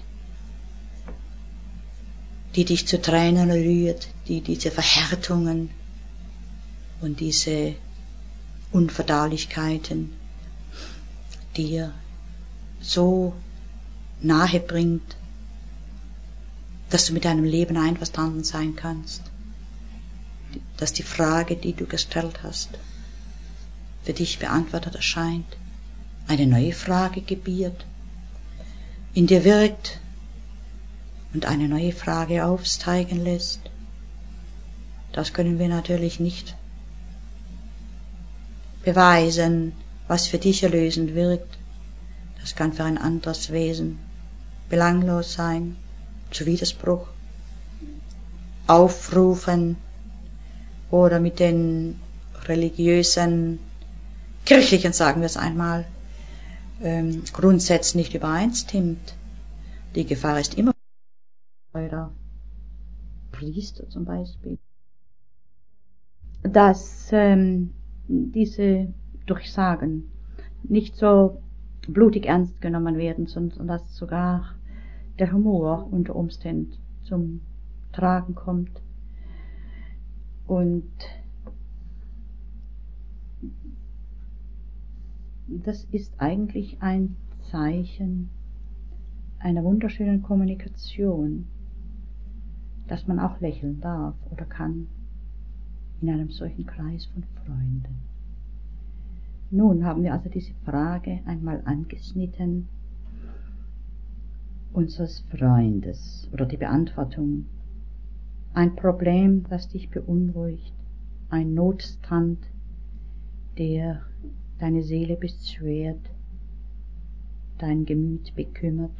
die dich zu Tränen rührt, die diese Verhärtungen und diese Unverdaulichkeiten dir so nahe bringt, dass du mit deinem Leben einverstanden sein kannst, dass die Frage, die du gestellt hast, für dich beantwortet erscheint, eine neue Frage gebiert. in dir wirkt und eine neue Frage aufsteigen lässt. Das können wir natürlich nicht beweisen, was für dich erlösend wirkt. Das kann für ein anderes Wesen belanglos sein, zu Widerspruch, aufrufen oder mit den religiösen, kirchlichen, sagen wir es einmal, ähm, Grundsätzen nicht übereinstimmt. Die Gefahr ist immer eurer Priester zum Beispiel, dass ähm, diese Durchsagen nicht so blutig ernst genommen werden, sondern dass sogar der Humor unter Umständen zum Tragen kommt. Und das ist eigentlich ein Zeichen einer wunderschönen Kommunikation, dass man auch lächeln darf oder kann in einem solchen Kreis von Freunden. Nun haben wir also diese Frage einmal angeschnitten unseres Freundes oder die Beantwortung. Ein Problem, das dich beunruhigt, ein Notstand, der deine Seele beschwert, dein Gemüt bekümmert.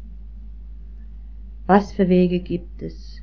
Was für Wege gibt es,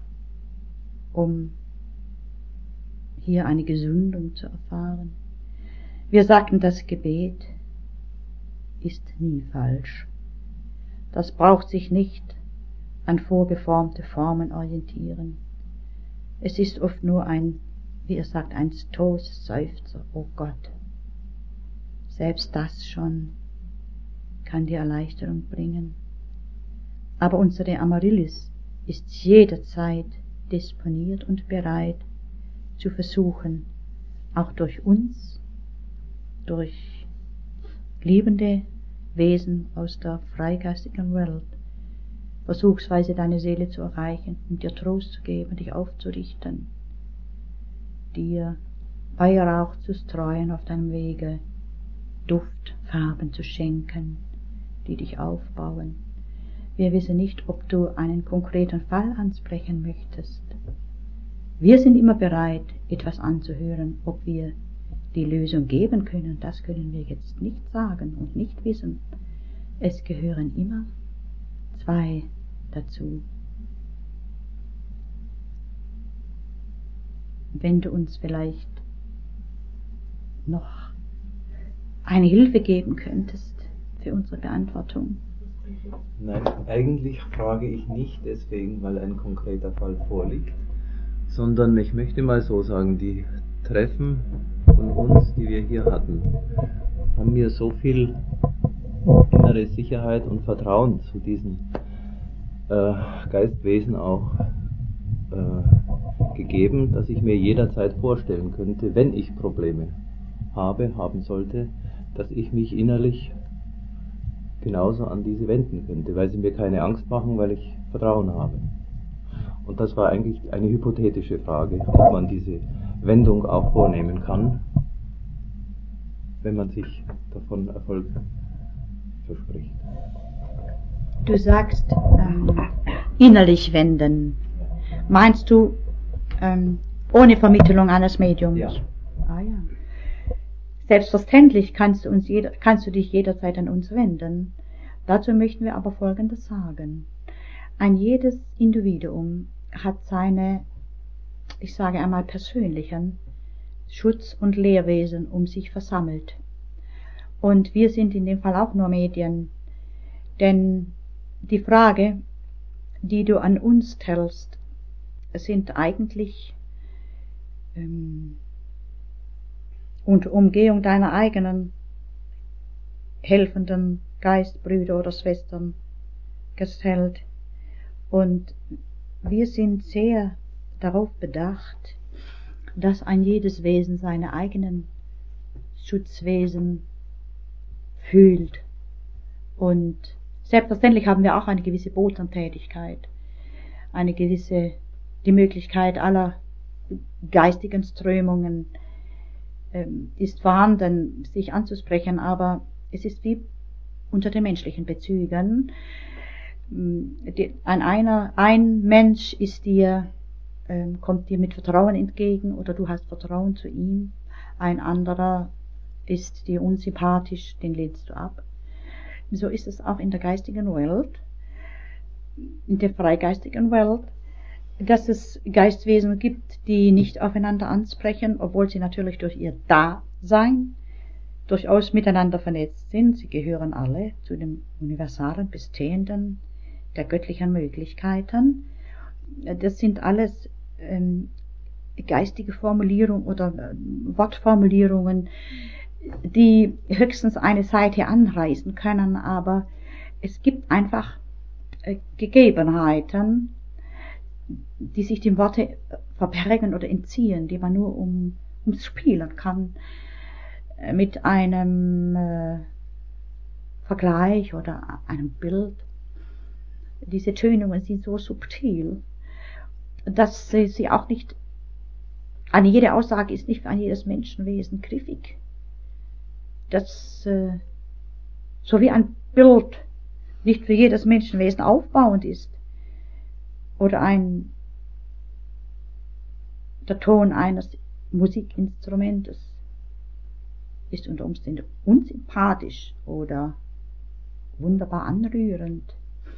um hier eine Gesundung zu erfahren? Wir sagten, das Gebet ist nie falsch. Das braucht sich nicht an vorgeformte Formen orientieren. Es ist oft nur ein, wie er sagt, ein Stoßseufzer, oh Gott. Selbst das schon kann dir Erleichterung bringen. Aber unsere Amaryllis ist jederzeit disponiert und bereit zu versuchen, auch durch uns, durch liebende Wesen aus der freigeistigen Welt, versuchsweise deine Seele zu erreichen und dir Trost zu geben, dich aufzurichten, dir Weihrauch zu streuen auf deinem Wege, Duftfarben zu schenken, die dich aufbauen. Wir wissen nicht, ob du einen konkreten Fall ansprechen möchtest. Wir sind immer bereit, etwas anzuhören. Ob wir die Lösung geben können, das können wir jetzt nicht sagen und nicht wissen. Es gehören immer zwei dazu. Wenn du uns vielleicht noch eine Hilfe geben könntest für unsere Beantwortung. Nein, eigentlich frage ich nicht deswegen, weil ein konkreter Fall vorliegt, sondern ich möchte mal so sagen, die Treffen von uns, die wir hier hatten, haben mir so viel innere Sicherheit und Vertrauen zu diesen äh, Geistwesen auch äh, gegeben, dass ich mir jederzeit vorstellen könnte, wenn ich Probleme habe, haben sollte, dass ich mich innerlich genauso an diese wenden könnte, weil sie mir keine Angst machen, weil ich Vertrauen habe. Und das war eigentlich eine hypothetische Frage, ob man diese Wendung auch vornehmen kann, wenn man sich davon Erfolg verspricht. Du sagst ähm, innerlich wenden. Meinst du ähm, ohne Vermittlung eines Mediums? Ja. Ah ja. Selbstverständlich kannst du, uns jeder, kannst du dich jederzeit an uns wenden. Dazu möchten wir aber Folgendes sagen. Ein jedes Individuum hat seine, ich sage einmal persönlichen Schutz- und Lehrwesen um sich versammelt. Und wir sind in dem Fall auch nur Medien. Denn die Frage, die du an uns stellst, sind eigentlich ähm, unter Umgehung deiner eigenen helfenden Geistbrüder oder Schwestern gestellt. Und wir sind sehr darauf bedacht, dass ein jedes Wesen seine eigenen Schutzwesen fühlt. Und selbstverständlich haben wir auch eine gewisse Botentätigkeit, eine gewisse, die Möglichkeit aller geistigen Strömungen ähm, ist vorhanden, sich anzusprechen, aber es ist wie unter den menschlichen Bezügen. Die, ein, einer, ein Mensch ist dir, ähm, kommt dir mit Vertrauen entgegen oder du hast Vertrauen zu ihm. Ein anderer ist dir unsympathisch, den lehnst du ab. So ist es auch in der geistigen Welt, in der freigeistigen Welt, dass es Geistwesen gibt, die nicht aufeinander ansprechen, obwohl sie natürlich durch ihr Dasein durchaus miteinander vernetzt sind. Sie gehören alle zu dem universalen Bestehenden der göttlichen Möglichkeiten. Das sind alles ähm, geistige Formulierungen oder äh, Wortformulierungen, die höchstens eine Seite anreißen können, aber es gibt einfach äh, Gegebenheiten, die sich dem Worte verbergen oder entziehen, die man nur um, ums Spielen kann, äh, mit einem äh, Vergleich oder einem Bild. Diese Tönungen sind so subtil, dass sie, sie auch nicht, eine jede Aussage ist nicht für ein jedes Menschenwesen griffig. Das, äh, so wie ein Bild nicht für jedes Menschenwesen aufbauend ist, oder ein, der Ton eines Musikinstrumentes ist unter Umständen unsympathisch oder wunderbar anrührend.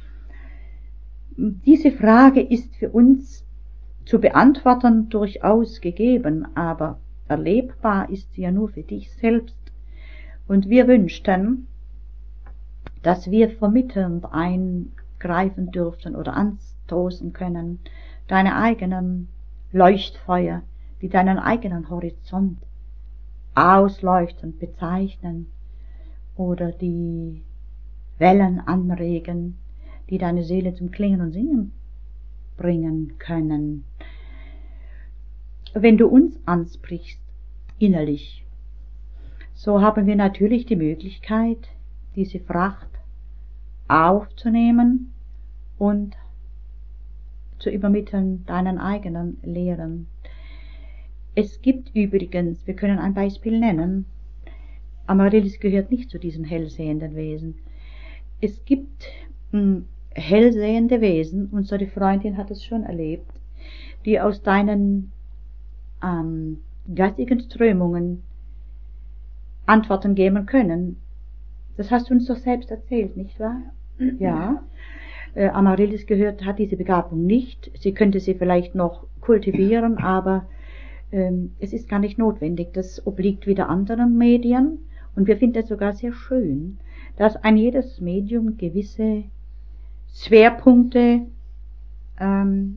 Diese Frage ist für uns zu beantworten durchaus gegeben, aber erlebbar ist sie ja nur für dich selbst. Und wir wünschten, dass wir vermittelnd eingreifen dürften oder anstoßen können, deine eigenen Leuchtfeuer, die deinen eigenen Horizont ausleuchtend bezeichnen oder die Wellen anregen, die deine Seele zum Klingen und Singen bringen können. Wenn du uns ansprichst, innerlich, so haben wir natürlich die Möglichkeit, diese Fracht aufzunehmen und zu übermitteln deinen eigenen Lehren. Es gibt übrigens, wir können ein Beispiel nennen, Amaryllis gehört nicht zu diesen hellsehenden Wesen. Es gibt mh, hellsehende Wesen, unsere Freundin hat es schon erlebt, die aus deinen ähm, geistigen Strömungen Antworten geben können. Das hast du uns doch selbst erzählt, nicht wahr? Ja. Äh, Amaryllis gehört, hat diese Begabung nicht. Sie könnte sie vielleicht noch kultivieren, aber ähm, es ist gar nicht notwendig. Das obliegt wieder anderen Medien. Und wir finden es sogar sehr schön, dass ein jedes Medium gewisse Schwerpunkte ähm,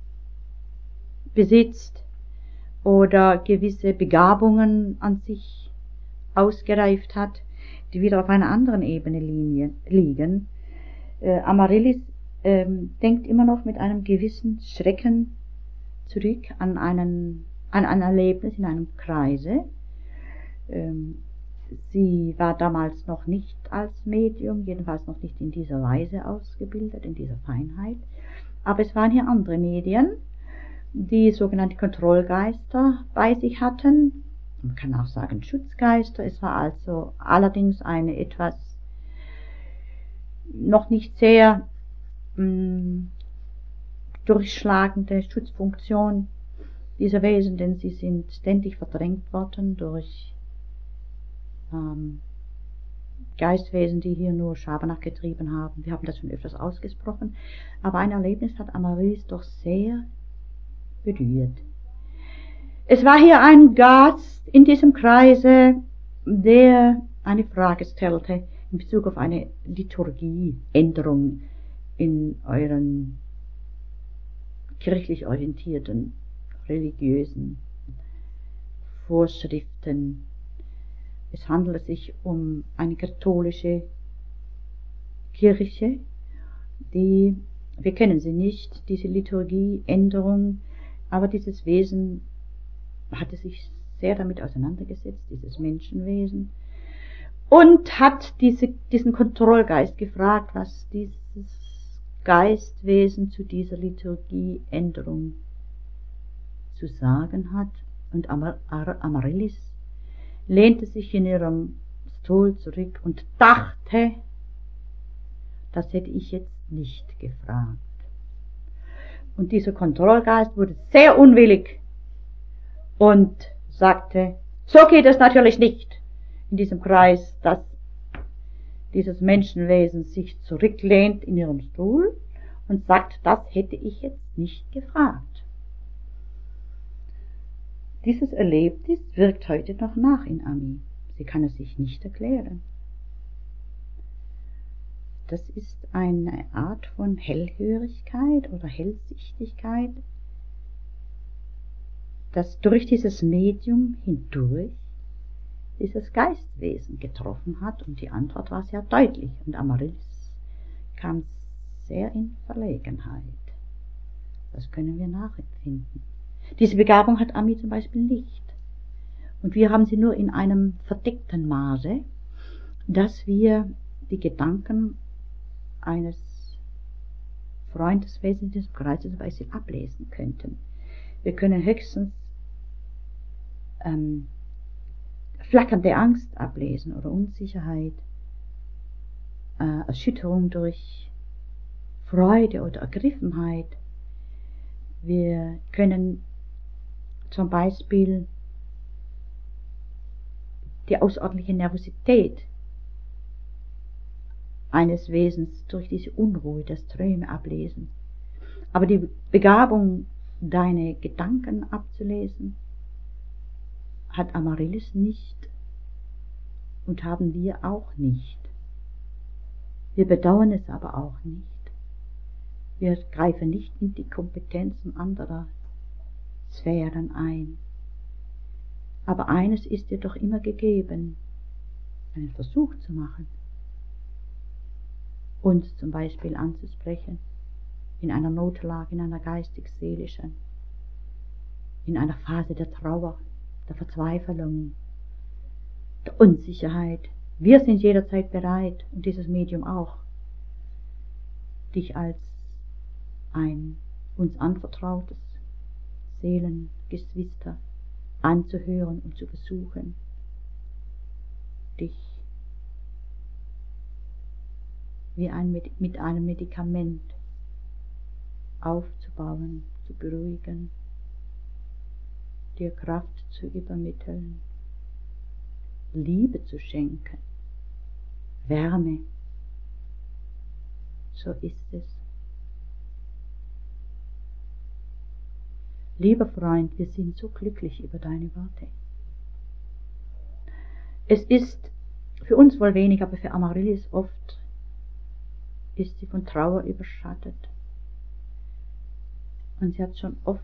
besitzt oder gewisse Begabungen an sich ausgereift hat, die wieder auf einer anderen Ebene liegen. Äh, Amaryllis ähm, denkt immer noch mit einem gewissen Schrecken zurück an, einen, an ein Erlebnis in einem Kreise. Ähm, sie war damals noch nicht als Medium, jedenfalls noch nicht in dieser Weise ausgebildet, in dieser Feinheit. Aber es waren hier andere Medien, die sogenannte Kontrollgeister bei sich hatten. Man kann auch sagen Schutzgeister. Es war also allerdings eine etwas noch nicht sehr mh, durchschlagende Schutzfunktion dieser Wesen, denn sie sind ständig verdrängt worden durch ähm, Geistwesen, die hier nur Schabernack getrieben haben. Wir haben das schon öfters ausgesprochen, aber ein Erlebnis hat Amaryllis doch sehr berührt. Es war hier ein Gast in diesem Kreise, der eine Frage stellte in Bezug auf eine Liturgieänderung in euren kirchlich orientierten, religiösen Vorschriften. Es handelt sich um eine katholische Kirche, die, wir kennen sie nicht, diese Liturgieänderung, aber dieses Wesen hatte sich sehr damit auseinandergesetzt, dieses Menschenwesen, und hat diese, diesen Kontrollgeist gefragt, was dieses Geistwesen zu dieser Liturgieänderung zu sagen hat. Und Amar Amaryllis lehnte sich in ihrem Stuhl zurück und dachte das hätte ich jetzt nicht gefragt. Und dieser Kontrollgeist wurde sehr unwillig und sagte, so geht es natürlich nicht in diesem Kreis, dass dieses Menschenwesen sich zurücklehnt in ihrem Stuhl und sagt, das hätte ich jetzt nicht gefragt. Dieses Erlebnis wirkt heute noch nach in Ami. Sie kann es sich nicht erklären. Das ist eine Art von Hellhörigkeit oder Hellsichtigkeit, das durch dieses Medium hindurch dieses Geistwesen getroffen hat, und die Antwort war sehr deutlich, und Amaryllis kam sehr in Verlegenheit. Das können wir nachempfinden. Diese Begabung hat Ami zum Beispiel nicht. Und wir haben sie nur in einem verdeckten Maße, dass wir die Gedanken eines Freundeswesens des Kreises zum Beispiel ablesen könnten. Wir können höchstens ähm, flackernde Angst ablesen oder Unsicherheit, äh, Erschütterung durch Freude oder Ergriffenheit. Wir können zum Beispiel die außerordentliche Nervosität eines Wesens durch diese Unruhe, das Träume ablesen. Aber die Begabung, deine Gedanken abzulesen, hat Amaryllis nicht und haben wir auch nicht. Wir bedauern es aber auch nicht. Wir greifen nicht in die Kompetenzen anderer Sphären ein. Aber eines ist dir doch immer gegeben, einen Versuch zu machen, uns zum Beispiel anzusprechen, in einer Notlage, in einer geistig-seelischen, in einer Phase der Trauer, der Verzweiflung, der Unsicherheit. Wir sind jederzeit bereit, und dieses Medium auch, dich als ein uns anvertrautes Seelengeschwister anzuhören und zu versuchen, dich wie ein, mit einem Medikament aufzubauen, zu beruhigen, dir Kraft zu übermitteln, Liebe zu schenken, Wärme. So ist es. Lieber Freund, wir sind so glücklich über deine Worte. Es ist für uns wohl wenig, aber für Amaryllis oft ist sie von Trauer überschattet. Und sie hat schon oft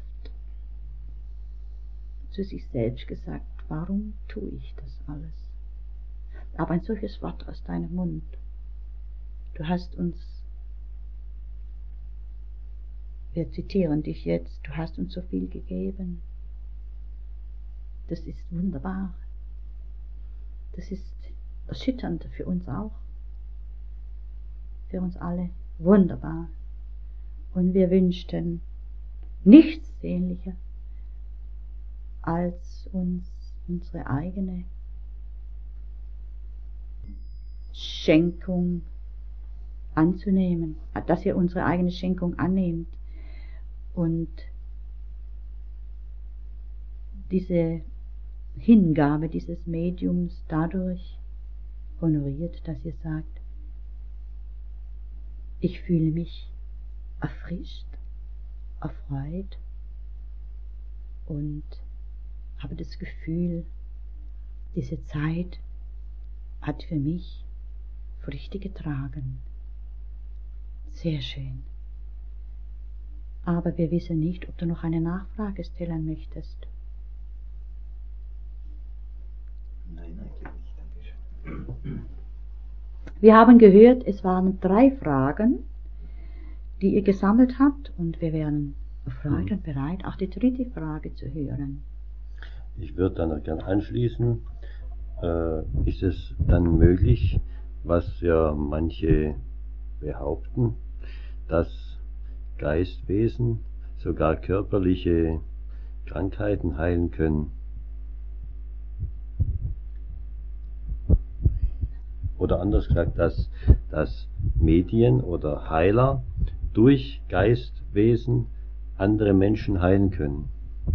zu sich selbst gesagt, warum tue ich das alles? Aber ein solches Wort aus deinem Mund, du hast uns, wir zitieren dich jetzt, du hast uns so viel gegeben. Das ist wunderbar. Das ist erschütternd für uns auch. Für uns alle wunderbar. Und wir wünschten nichts sehnlicher, als uns unsere eigene Schenkung anzunehmen, dass ihr unsere eigene Schenkung annehmt und diese Hingabe dieses Mediums dadurch honoriert, dass ihr sagt, ich fühle mich erfrischt, erfreut und habe das Gefühl, diese Zeit hat für mich Früchte getragen. Sehr schön. Aber wir wissen nicht, ob du noch eine Nachfrage stellen möchtest. Nein, eigentlich nicht. Dankeschön. Wir haben gehört, es waren drei Fragen, die ihr gesammelt habt, und wir wären erfreut und bereit, auch die dritte Frage zu hören. Ich würde dann noch gern anschließen, äh, ist es dann möglich, was ja manche behaupten, dass Geistwesen sogar körperliche Krankheiten heilen können? Oder anders gesagt, dass, dass Medien oder Heiler durch Geistwesen andere Menschen heilen können.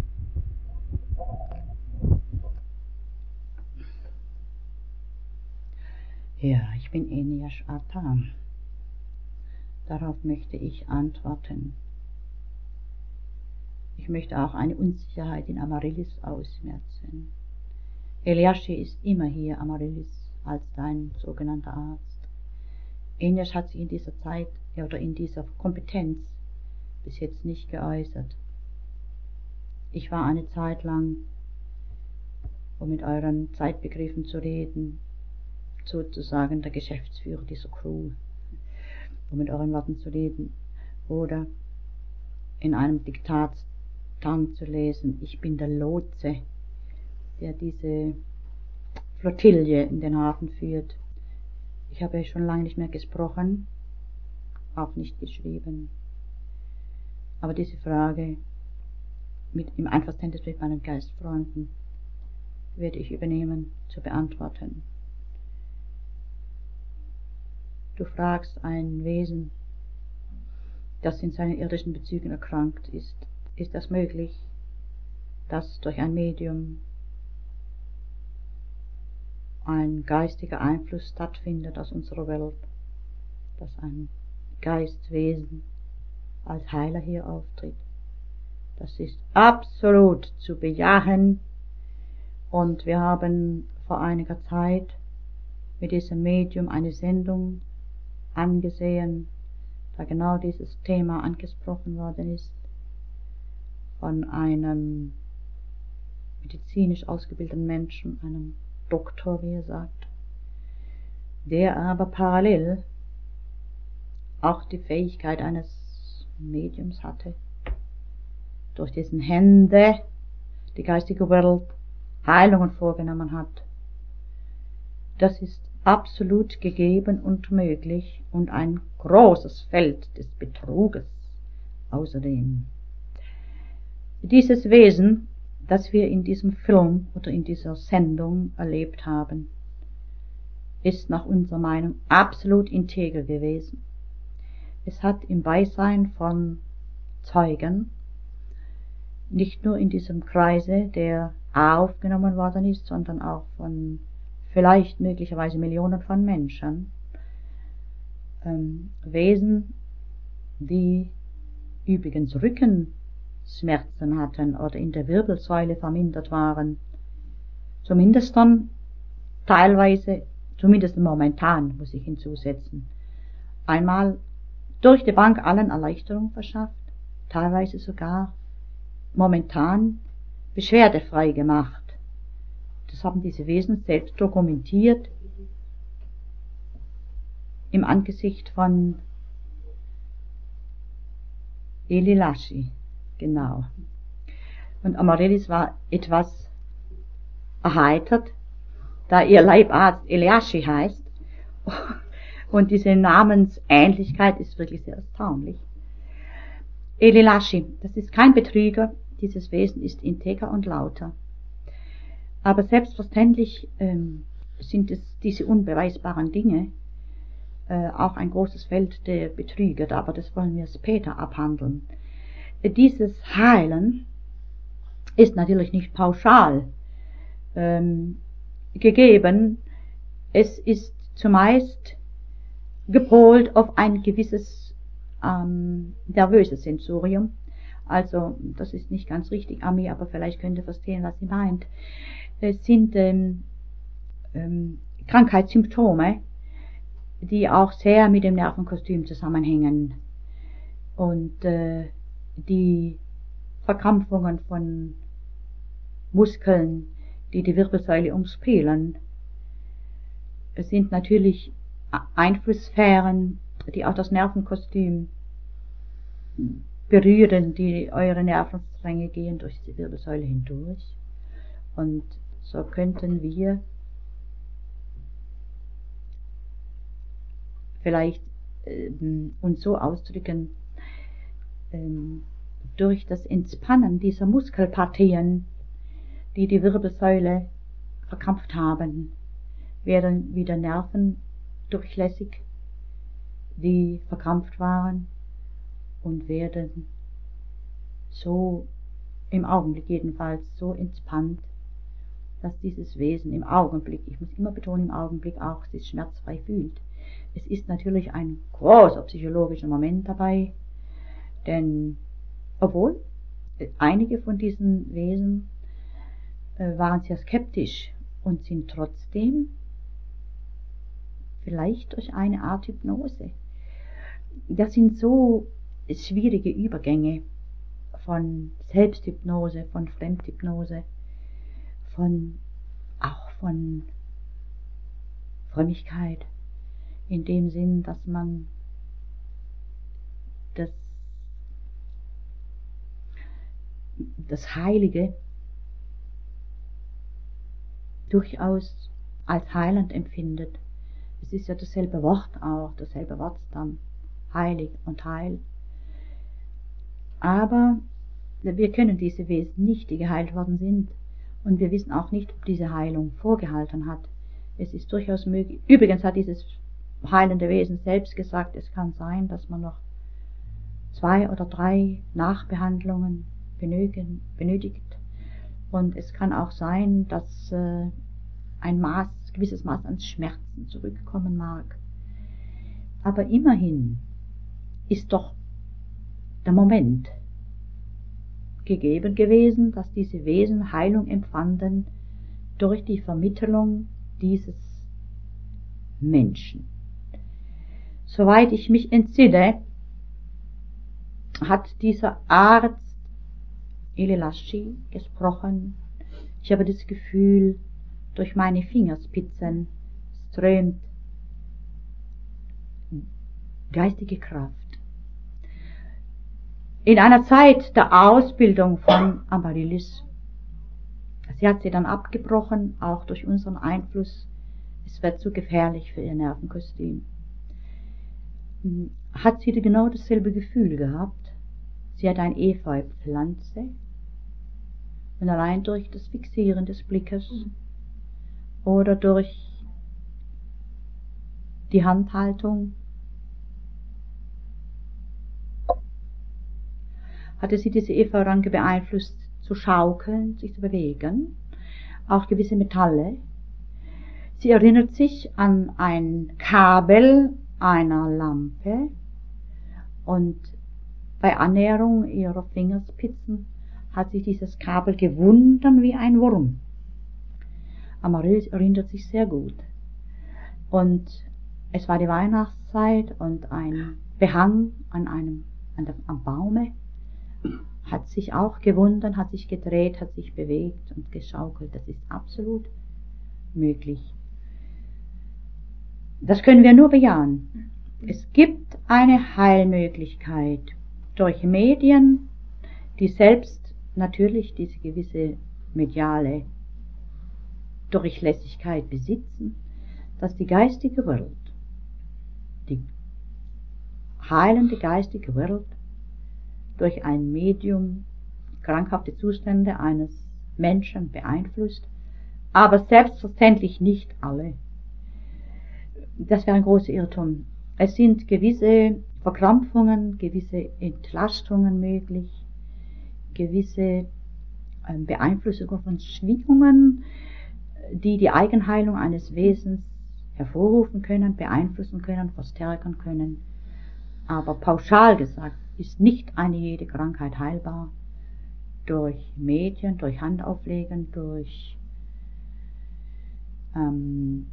Ja, ich bin Eneasz Adam. Darauf möchte ich antworten. Ich möchte auch eine Unsicherheit in Amaryllis ausmerzen. Eliaschi ist immer hier, Amaryllis, als dein sogenannter Arzt. Eneasz hat sich in dieser Zeit oder in dieser Kompetenz bis jetzt nicht geäußert. Ich war eine Zeit lang, um mit euren Zeitbegriffen zu reden, sozusagen der Geschäftsführer dieser Crew, um mit euren Worten zu reden, oder in einem Diktat dann zu lesen, ich bin der Lotse, der diese Flottille in den Hafen führt. Ich habe schon lange nicht mehr gesprochen, auch nicht geschrieben. Aber diese Frage mit, im Einverständnis mit meinen Geistfreunden werde ich übernehmen zu beantworten. Du fragst ein Wesen, das in seinen irdischen Bezügen erkrankt ist. Ist das möglich, dass durch ein Medium ein geistiger Einfluss stattfindet aus unserer Welt, dass ein Geistwesen als Heiler hier auftritt? Das ist absolut zu bejahen, und wir haben vor einiger Zeit mit diesem Medium eine Sendung angesehen, da genau dieses Thema angesprochen worden ist, von einem medizinisch ausgebildeten Menschen, einem Doktor, wie er sagt, der aber parallel auch die Fähigkeit eines Mediums hatte, durch dessen Hände die geistige Welt Heilungen vorgenommen hat. Das ist absolut gegeben und möglich und ein großes Feld des Betruges außerdem. Dieses Wesen, das wir in diesem Film oder in dieser Sendung erlebt haben, ist nach unserer Meinung absolut integer gewesen. Es hat im Beisein von Zeugen, nicht nur in diesem Kreise, der aufgenommen worden ist, sondern auch von vielleicht möglicherweise Millionen von Menschen, ähm, Wesen, die übrigens Rückenschmerzen hatten oder in der Wirbelsäule vermindert waren, zumindest dann teilweise, zumindest momentan, muss ich hinzusetzen, einmal durch die Bank allen Erleichterung verschafft, teilweise sogar momentan beschwerdefrei gemacht. Das haben diese Wesen selbst dokumentiert im Angesicht von Eliaschi, genau. Und Amaryllis war etwas erheitert, da ihr Leibarzt Eliaschi heißt, und diese Namensähnlichkeit ist wirklich sehr erstaunlich. Eliaschi, das ist kein Betrüger, dieses Wesen ist integer und lauter. Aber selbstverständlich ähm, sind es diese unbeweisbaren Dinge äh, auch ein großes Feld der Betrüger, aber das wollen wir später abhandeln. Äh, dieses Heilen ist natürlich nicht pauschal ähm, gegeben. Es ist zumeist gepolt auf ein gewisses ähm, nervöses Sensorium. Also, das ist nicht ganz richtig, Ami, aber vielleicht könnt ihr verstehen, was sie meint. Es sind ähm, ähm, Krankheitssymptome, die auch sehr mit dem Nervenkostüm zusammenhängen. Und äh, die Verkrampfungen von Muskeln, die die Wirbelsäule umspielen, sind natürlich Einflusssphären, die auch das Nervenkostüm berühren, die eure Nervenstränge gehen durch die Wirbelsäule hindurch. Und so könnten wir vielleicht äh, uns so ausdrücken, äh, durch das Entspannen dieser Muskelpartien, die die Wirbelsäule verkrampft haben, werden wieder Nerven durchlässig, die verkrampft waren und werden so im Augenblick jedenfalls so entspannt, dass dieses Wesen im Augenblick, ich muss immer betonen, im Augenblick auch sich schmerzfrei fühlt. Es ist natürlich ein großer psychologischer Moment dabei, denn obwohl einige von diesen Wesen äh, waren sehr skeptisch und sind trotzdem vielleicht durch eine Art Hypnose. Das sind so schwierige Übergänge von Selbsthypnose, von Fremdhypnose, von auch von Frömmigkeit, in dem Sinn, dass man das, das Heilige durchaus als heilend empfindet. Es ist ja dasselbe Wort auch, dasselbe Wortstamm, heilig und heil. Aber wir können diese Wesen nicht, die geheilt worden sind. Und wir wissen auch nicht, ob diese Heilung vorgehalten hat. Es ist durchaus möglich. Übrigens hat dieses heilende Wesen selbst gesagt, es kann sein, dass man noch zwei oder drei Nachbehandlungen benötigen, benötigt. Und es kann auch sein, dass äh, ein Maß, gewisses Maß an Schmerzen zurückkommen mag. Aber immerhin ist doch der Moment gegeben gewesen, dass diese Wesen Heilung empfanden durch die Vermittlung dieses Menschen. Soweit ich mich entsinne, hat dieser Arzt Ililaschi gesprochen. Ich habe das Gefühl, durch meine Fingerspitzen strömt geistige Kraft. In einer Zeit der Ausbildung von Amaryllis, sie hat sie dann abgebrochen, auch durch unseren Einfluss, es wird zu gefährlich für ihr Nervenkostüm, hat sie genau dasselbe Gefühl gehabt. Sie hat eine Efeupflanze und allein durch das Fixieren des Blickes oder durch die Handhaltung hatte sie diese Efeuranke beeinflusst, zu schaukeln, sich zu bewegen, auch gewisse Metalle. Sie erinnert sich an ein Kabel einer Lampe und bei Annäherung ihrer Fingerspitzen hat sich dieses Kabel gewunden wie ein Wurm. Amaryllis erinnert sich sehr gut. Und es war die Weihnachtszeit und ein Behang an einem, an der, am Baume hat sich auch gewunden, hat sich gedreht, hat sich bewegt und geschaukelt. Das ist absolut möglich. Das können wir nur bejahen. Es gibt eine Heilmöglichkeit durch Medien, die selbst natürlich diese gewisse mediale Durchlässigkeit besitzen, dass die geistige Welt, die heilende geistige Welt, durch ein Medium krankhafte Zustände eines Menschen beeinflusst, aber selbstverständlich nicht alle. Das wäre ein großer Irrtum. Es sind gewisse Verkrampfungen, gewisse Entlastungen möglich, gewisse Beeinflussungen von Schwingungen, die die Eigenheilung eines Wesens hervorrufen können, beeinflussen können, verstärken können. Aber pauschal gesagt ist nicht eine jede Krankheit heilbar durch Medien, durch Handauflegen, durch ähm,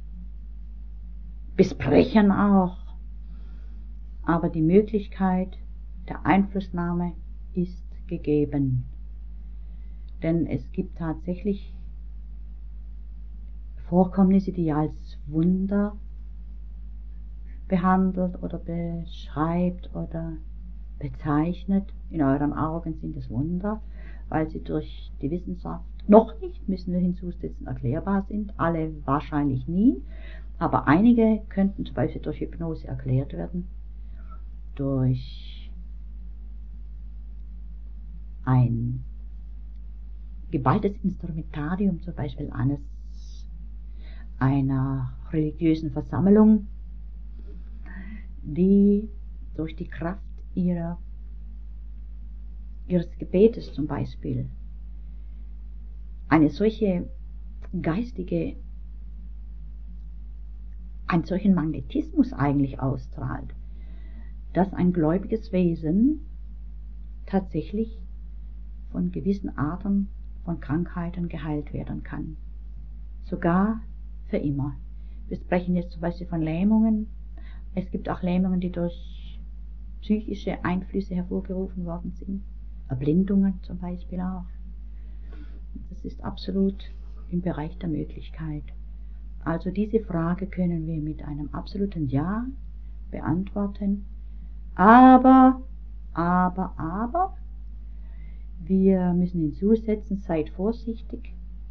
Besprechen auch. Aber die Möglichkeit der Einflussnahme ist gegeben. Denn es gibt tatsächlich Vorkommnisse, die als Wunder behandelt oder beschreibt oder bezeichnet. In euren Augen sind es Wunder, weil sie durch die Wissenschaft noch nicht, müssen wir hinzusetzen, erklärbar sind. Alle wahrscheinlich nie, aber einige könnten zum Beispiel durch Hypnose erklärt werden, durch ein geballtes Instrumentarium, zum Beispiel eines einer religiösen Versammlung, die durch die Kraft ihrer, ihres Gebetes zum Beispiel eine solche geistige, einen solchen Magnetismus eigentlich ausstrahlt, dass ein gläubiges Wesen tatsächlich von gewissen Arten von Krankheiten geheilt werden kann. Sogar für immer. Wir sprechen jetzt zum Beispiel von Lähmungen. Es gibt auch Lähmungen, die durch psychische Einflüsse hervorgerufen worden sind. Erblindungen zum Beispiel auch. Das ist absolut im Bereich der Möglichkeit. Also diese Frage können wir mit einem absoluten Ja beantworten. Aber, aber, aber, wir müssen hinzusetzen, seid vorsichtig,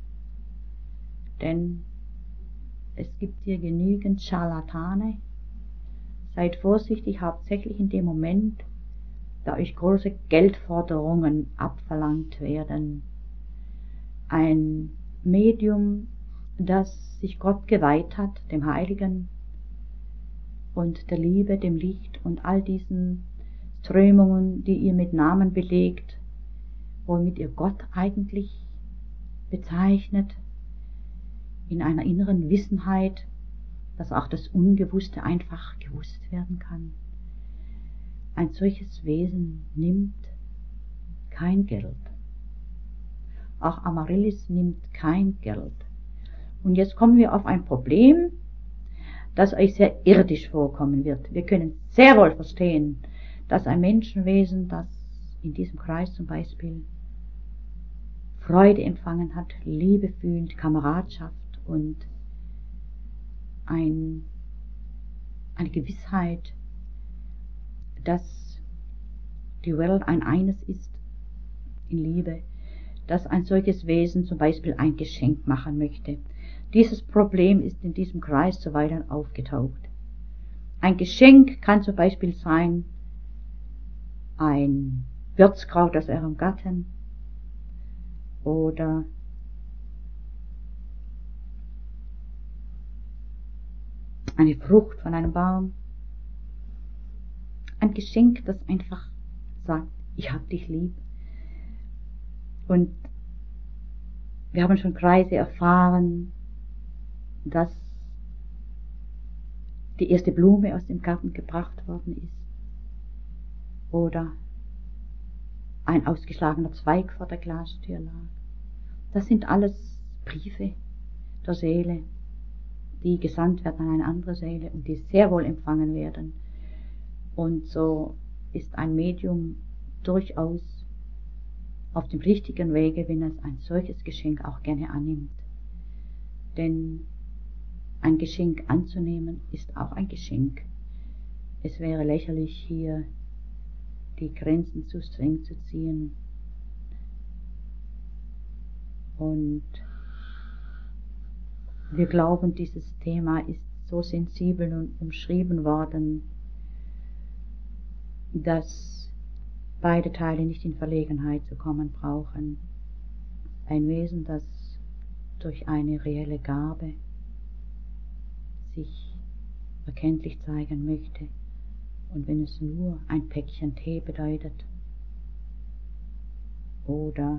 denn es gibt hier genügend Scharlatane. Seid vorsichtig, hauptsächlich in dem Moment, da euch große Geldforderungen abverlangt werden. Ein Medium, das sich Gott geweiht hat, dem Heiligen und der Liebe, dem Licht und all diesen Strömungen, die ihr mit Namen belegt, womit ihr Gott eigentlich bezeichnet, in einer inneren Wissenheit, dass auch das Ungewusste einfach gewusst werden kann. Ein solches Wesen nimmt kein Geld. Auch Amaryllis nimmt kein Geld. Und jetzt kommen wir auf ein Problem, das euch sehr irdisch vorkommen wird. Wir können sehr wohl verstehen, dass ein Menschenwesen, das in diesem Kreis zum Beispiel Freude empfangen hat, Liebe fühlt, Kameradschaft und ein, eine Gewissheit, dass die Welt ein eines ist in Liebe, dass ein solches Wesen zum Beispiel ein Geschenk machen möchte. Dieses Problem ist in diesem Kreis zuweilen aufgetaucht. Ein Geschenk kann zum Beispiel sein, ein Wirtskraut aus eurem Garten oder eine Frucht von einem Baum. Ein Geschenk, das einfach sagt, ich hab dich lieb. Und wir haben schon Kreise erfahren, dass die erste Blume aus dem Garten gebracht worden ist. Oder ein ausgeschlagener Zweig vor der Glastür lag. Das sind alles Briefe der Seele, die gesandt werden an eine andere Seele und die sehr wohl empfangen werden. Und so ist ein Medium durchaus auf dem richtigen Wege, wenn es ein solches Geschenk auch gerne annimmt. Denn ein Geschenk anzunehmen ist auch ein Geschenk. Es wäre lächerlich, hier die Grenzen zu streng zu ziehen. Und wir glauben, dieses Thema ist so sensibel und umschrieben worden, dass beide Teile nicht in Verlegenheit zu kommen brauchen. Ein Wesen, das durch eine reelle Gabe sich erkenntlich zeigen möchte, und wenn es nur ein Päckchen Tee bedeutet oder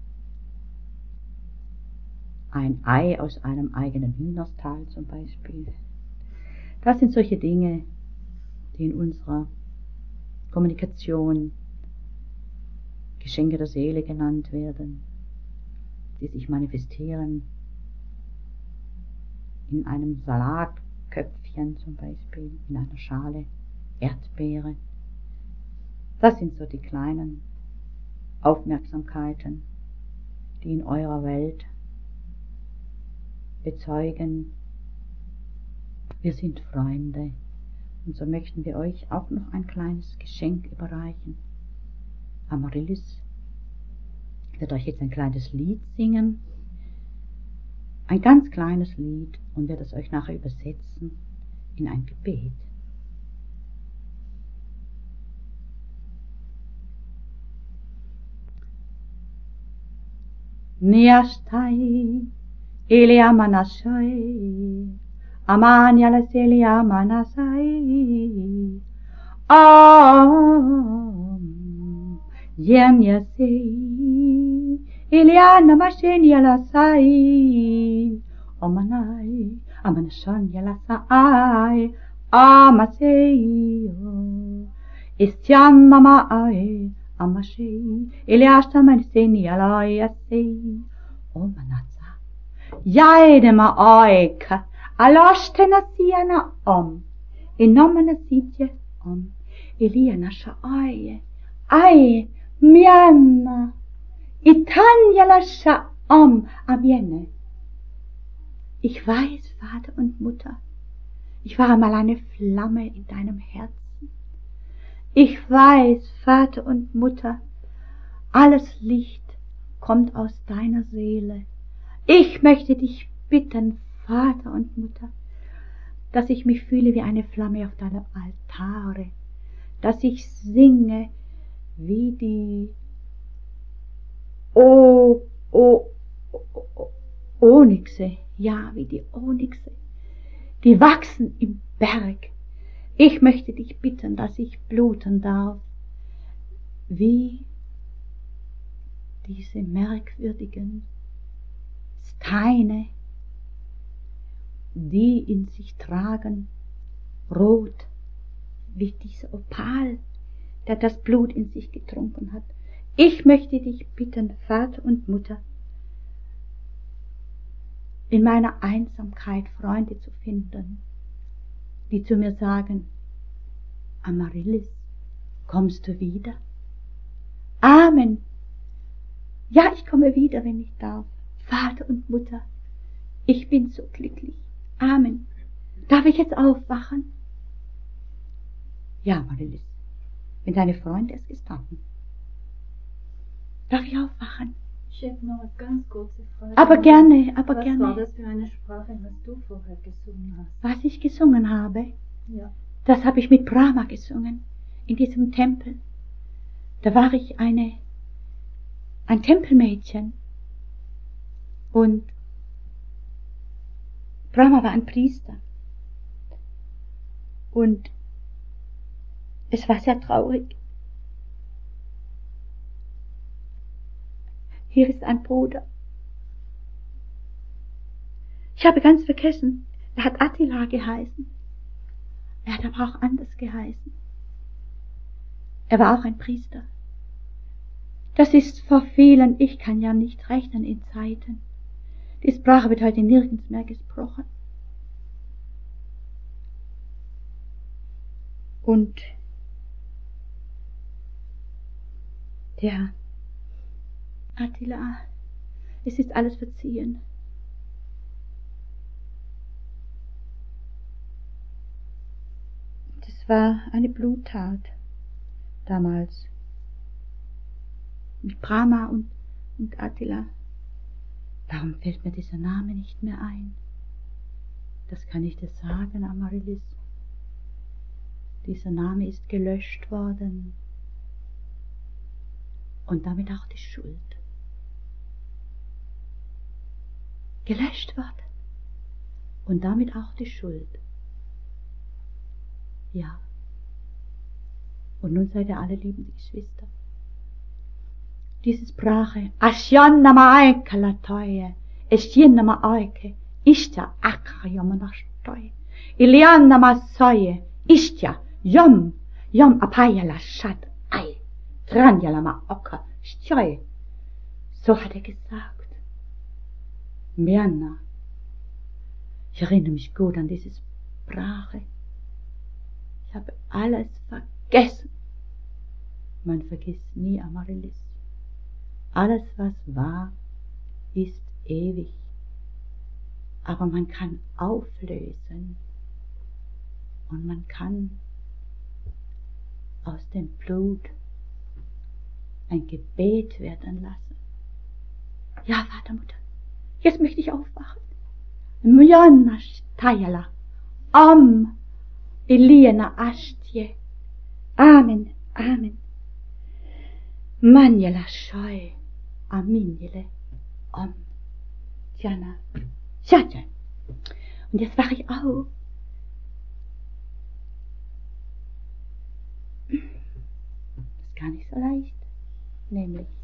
ein Ei aus einem eigenen Hühnerstall zum Beispiel. Das sind solche Dinge, die in unserer Kommunikation Geschenke der Seele genannt werden, die sich manifestieren in einem Salatköpfchen zum Beispiel, in einer Schale Erdbeere. Das sind so die kleinen Aufmerksamkeiten, die in eurer Welt bezeugen, wir sind Freunde. Und so möchten wir euch auch noch ein kleines Geschenk überreichen. Amaryllis wird euch jetzt ein kleines Lied singen, ein ganz kleines Lied, und wird es euch nachher übersetzen in ein Gebet. Niastai Ilya Manashai Amanyala Celia Manasai. Om Yenya Sei Iliana Mashenya Lasai. Omanai Amanashanya Lasai. Amasei Istianna Mai Amasei Iliasta Manseni Alai Asei. Omanasa Jaidema Oika Alostena Siana Om Inomana Sitje Om Eliana Shaaye Ai Mianna Itanya Lasha Om Abiene. Ich weiß, Vater und Mutter, ich war einmal eine Flamme in deinem Herzen. Ich weiß, Vater und Mutter, alles Licht kommt aus deiner Seele. Ich möchte dich bitten, Vater und Mutter, dass ich mich fühle wie eine Flamme auf deinem Altare, dass ich singe wie die O, O, O, Onyxe, ja, wie die Onyxe, die wachsen im Berg. Ich möchte dich bitten, dass ich bluten darf, wie diese merkwürdigen Steine, die in sich tragen, rot, wie dieser Opal, der das Blut in sich getrunken hat. Ich möchte dich bitten, Vater und Mutter, in meiner Einsamkeit Freunde zu finden, die zu mir sagen, Amaryllis, kommst du wieder? Amen. Ja, ich komme wieder, wenn ich darf. Vater und Mutter, ich bin so glücklich. Amen. Darf ich jetzt aufwachen? Ja, Amaryllis, wenn deine Freunde es gestatten. Darf ich aufwachen? Ich hätte noch eine ganz kurze Frage. Aber gerne, aber was gerne. Was war das für eine Sprache, was du vorher gesungen hast? Was ich gesungen habe, Ja. das habe ich mit Brahma gesungen, in diesem Tempel. Da war ich eine, ein Tempelmädchen. Und Brahma war ein Priester. Und es war sehr traurig. Hier ist ein Bruder. Ich habe ganz vergessen, er hat Attila geheißen. Er hat aber auch anders geheißen. Er war auch ein Priester. Das ist vor vielen, ich kann ja nicht rechnen in Zeiten. Die Sprache wird heute nirgends mehr gesprochen. Und der Attila, es ist alles verziehen. Das war eine Bluttat damals mit Brahma und, und Attila. Warum fällt mir dieser Name nicht mehr ein? Das kann ich dir sagen, Amaryllis. Dieser Name ist gelöscht worden. Und damit auch die Schuld. Gelöscht worden. Und damit auch die Schuld. Ja. Und nun seid ihr alle lieben Geschwister. Diese Sprache, Asyanna ma'aika la toye, Esyenna ma'aike, Ishtya akra yomanastoye, Ilianna ma'soye, Ishtya yom, yom apaya la shad, ay, Tranja la ma'oka, Styoye. So hat er gesagt. Mianna. Ich erinnere mich gut an diese Sprache. Ich habe alles vergessen. Man vergisst nie, Amaryllis. Alles, was war, ist ewig. Aber man kann auflösen. Und man kann aus dem Blut ein Gebet werden lassen. Ja, Vater, Mutter, jetzt möchte ich aufwachen. Mjana Stayala, Om, Eliana Ashtje, Amen, Amen. Manjala Scheu, Aminjele, Om, Jana, Jatja. Und jetzt wache ich auf. Das ist gar nicht so leicht. Nämlich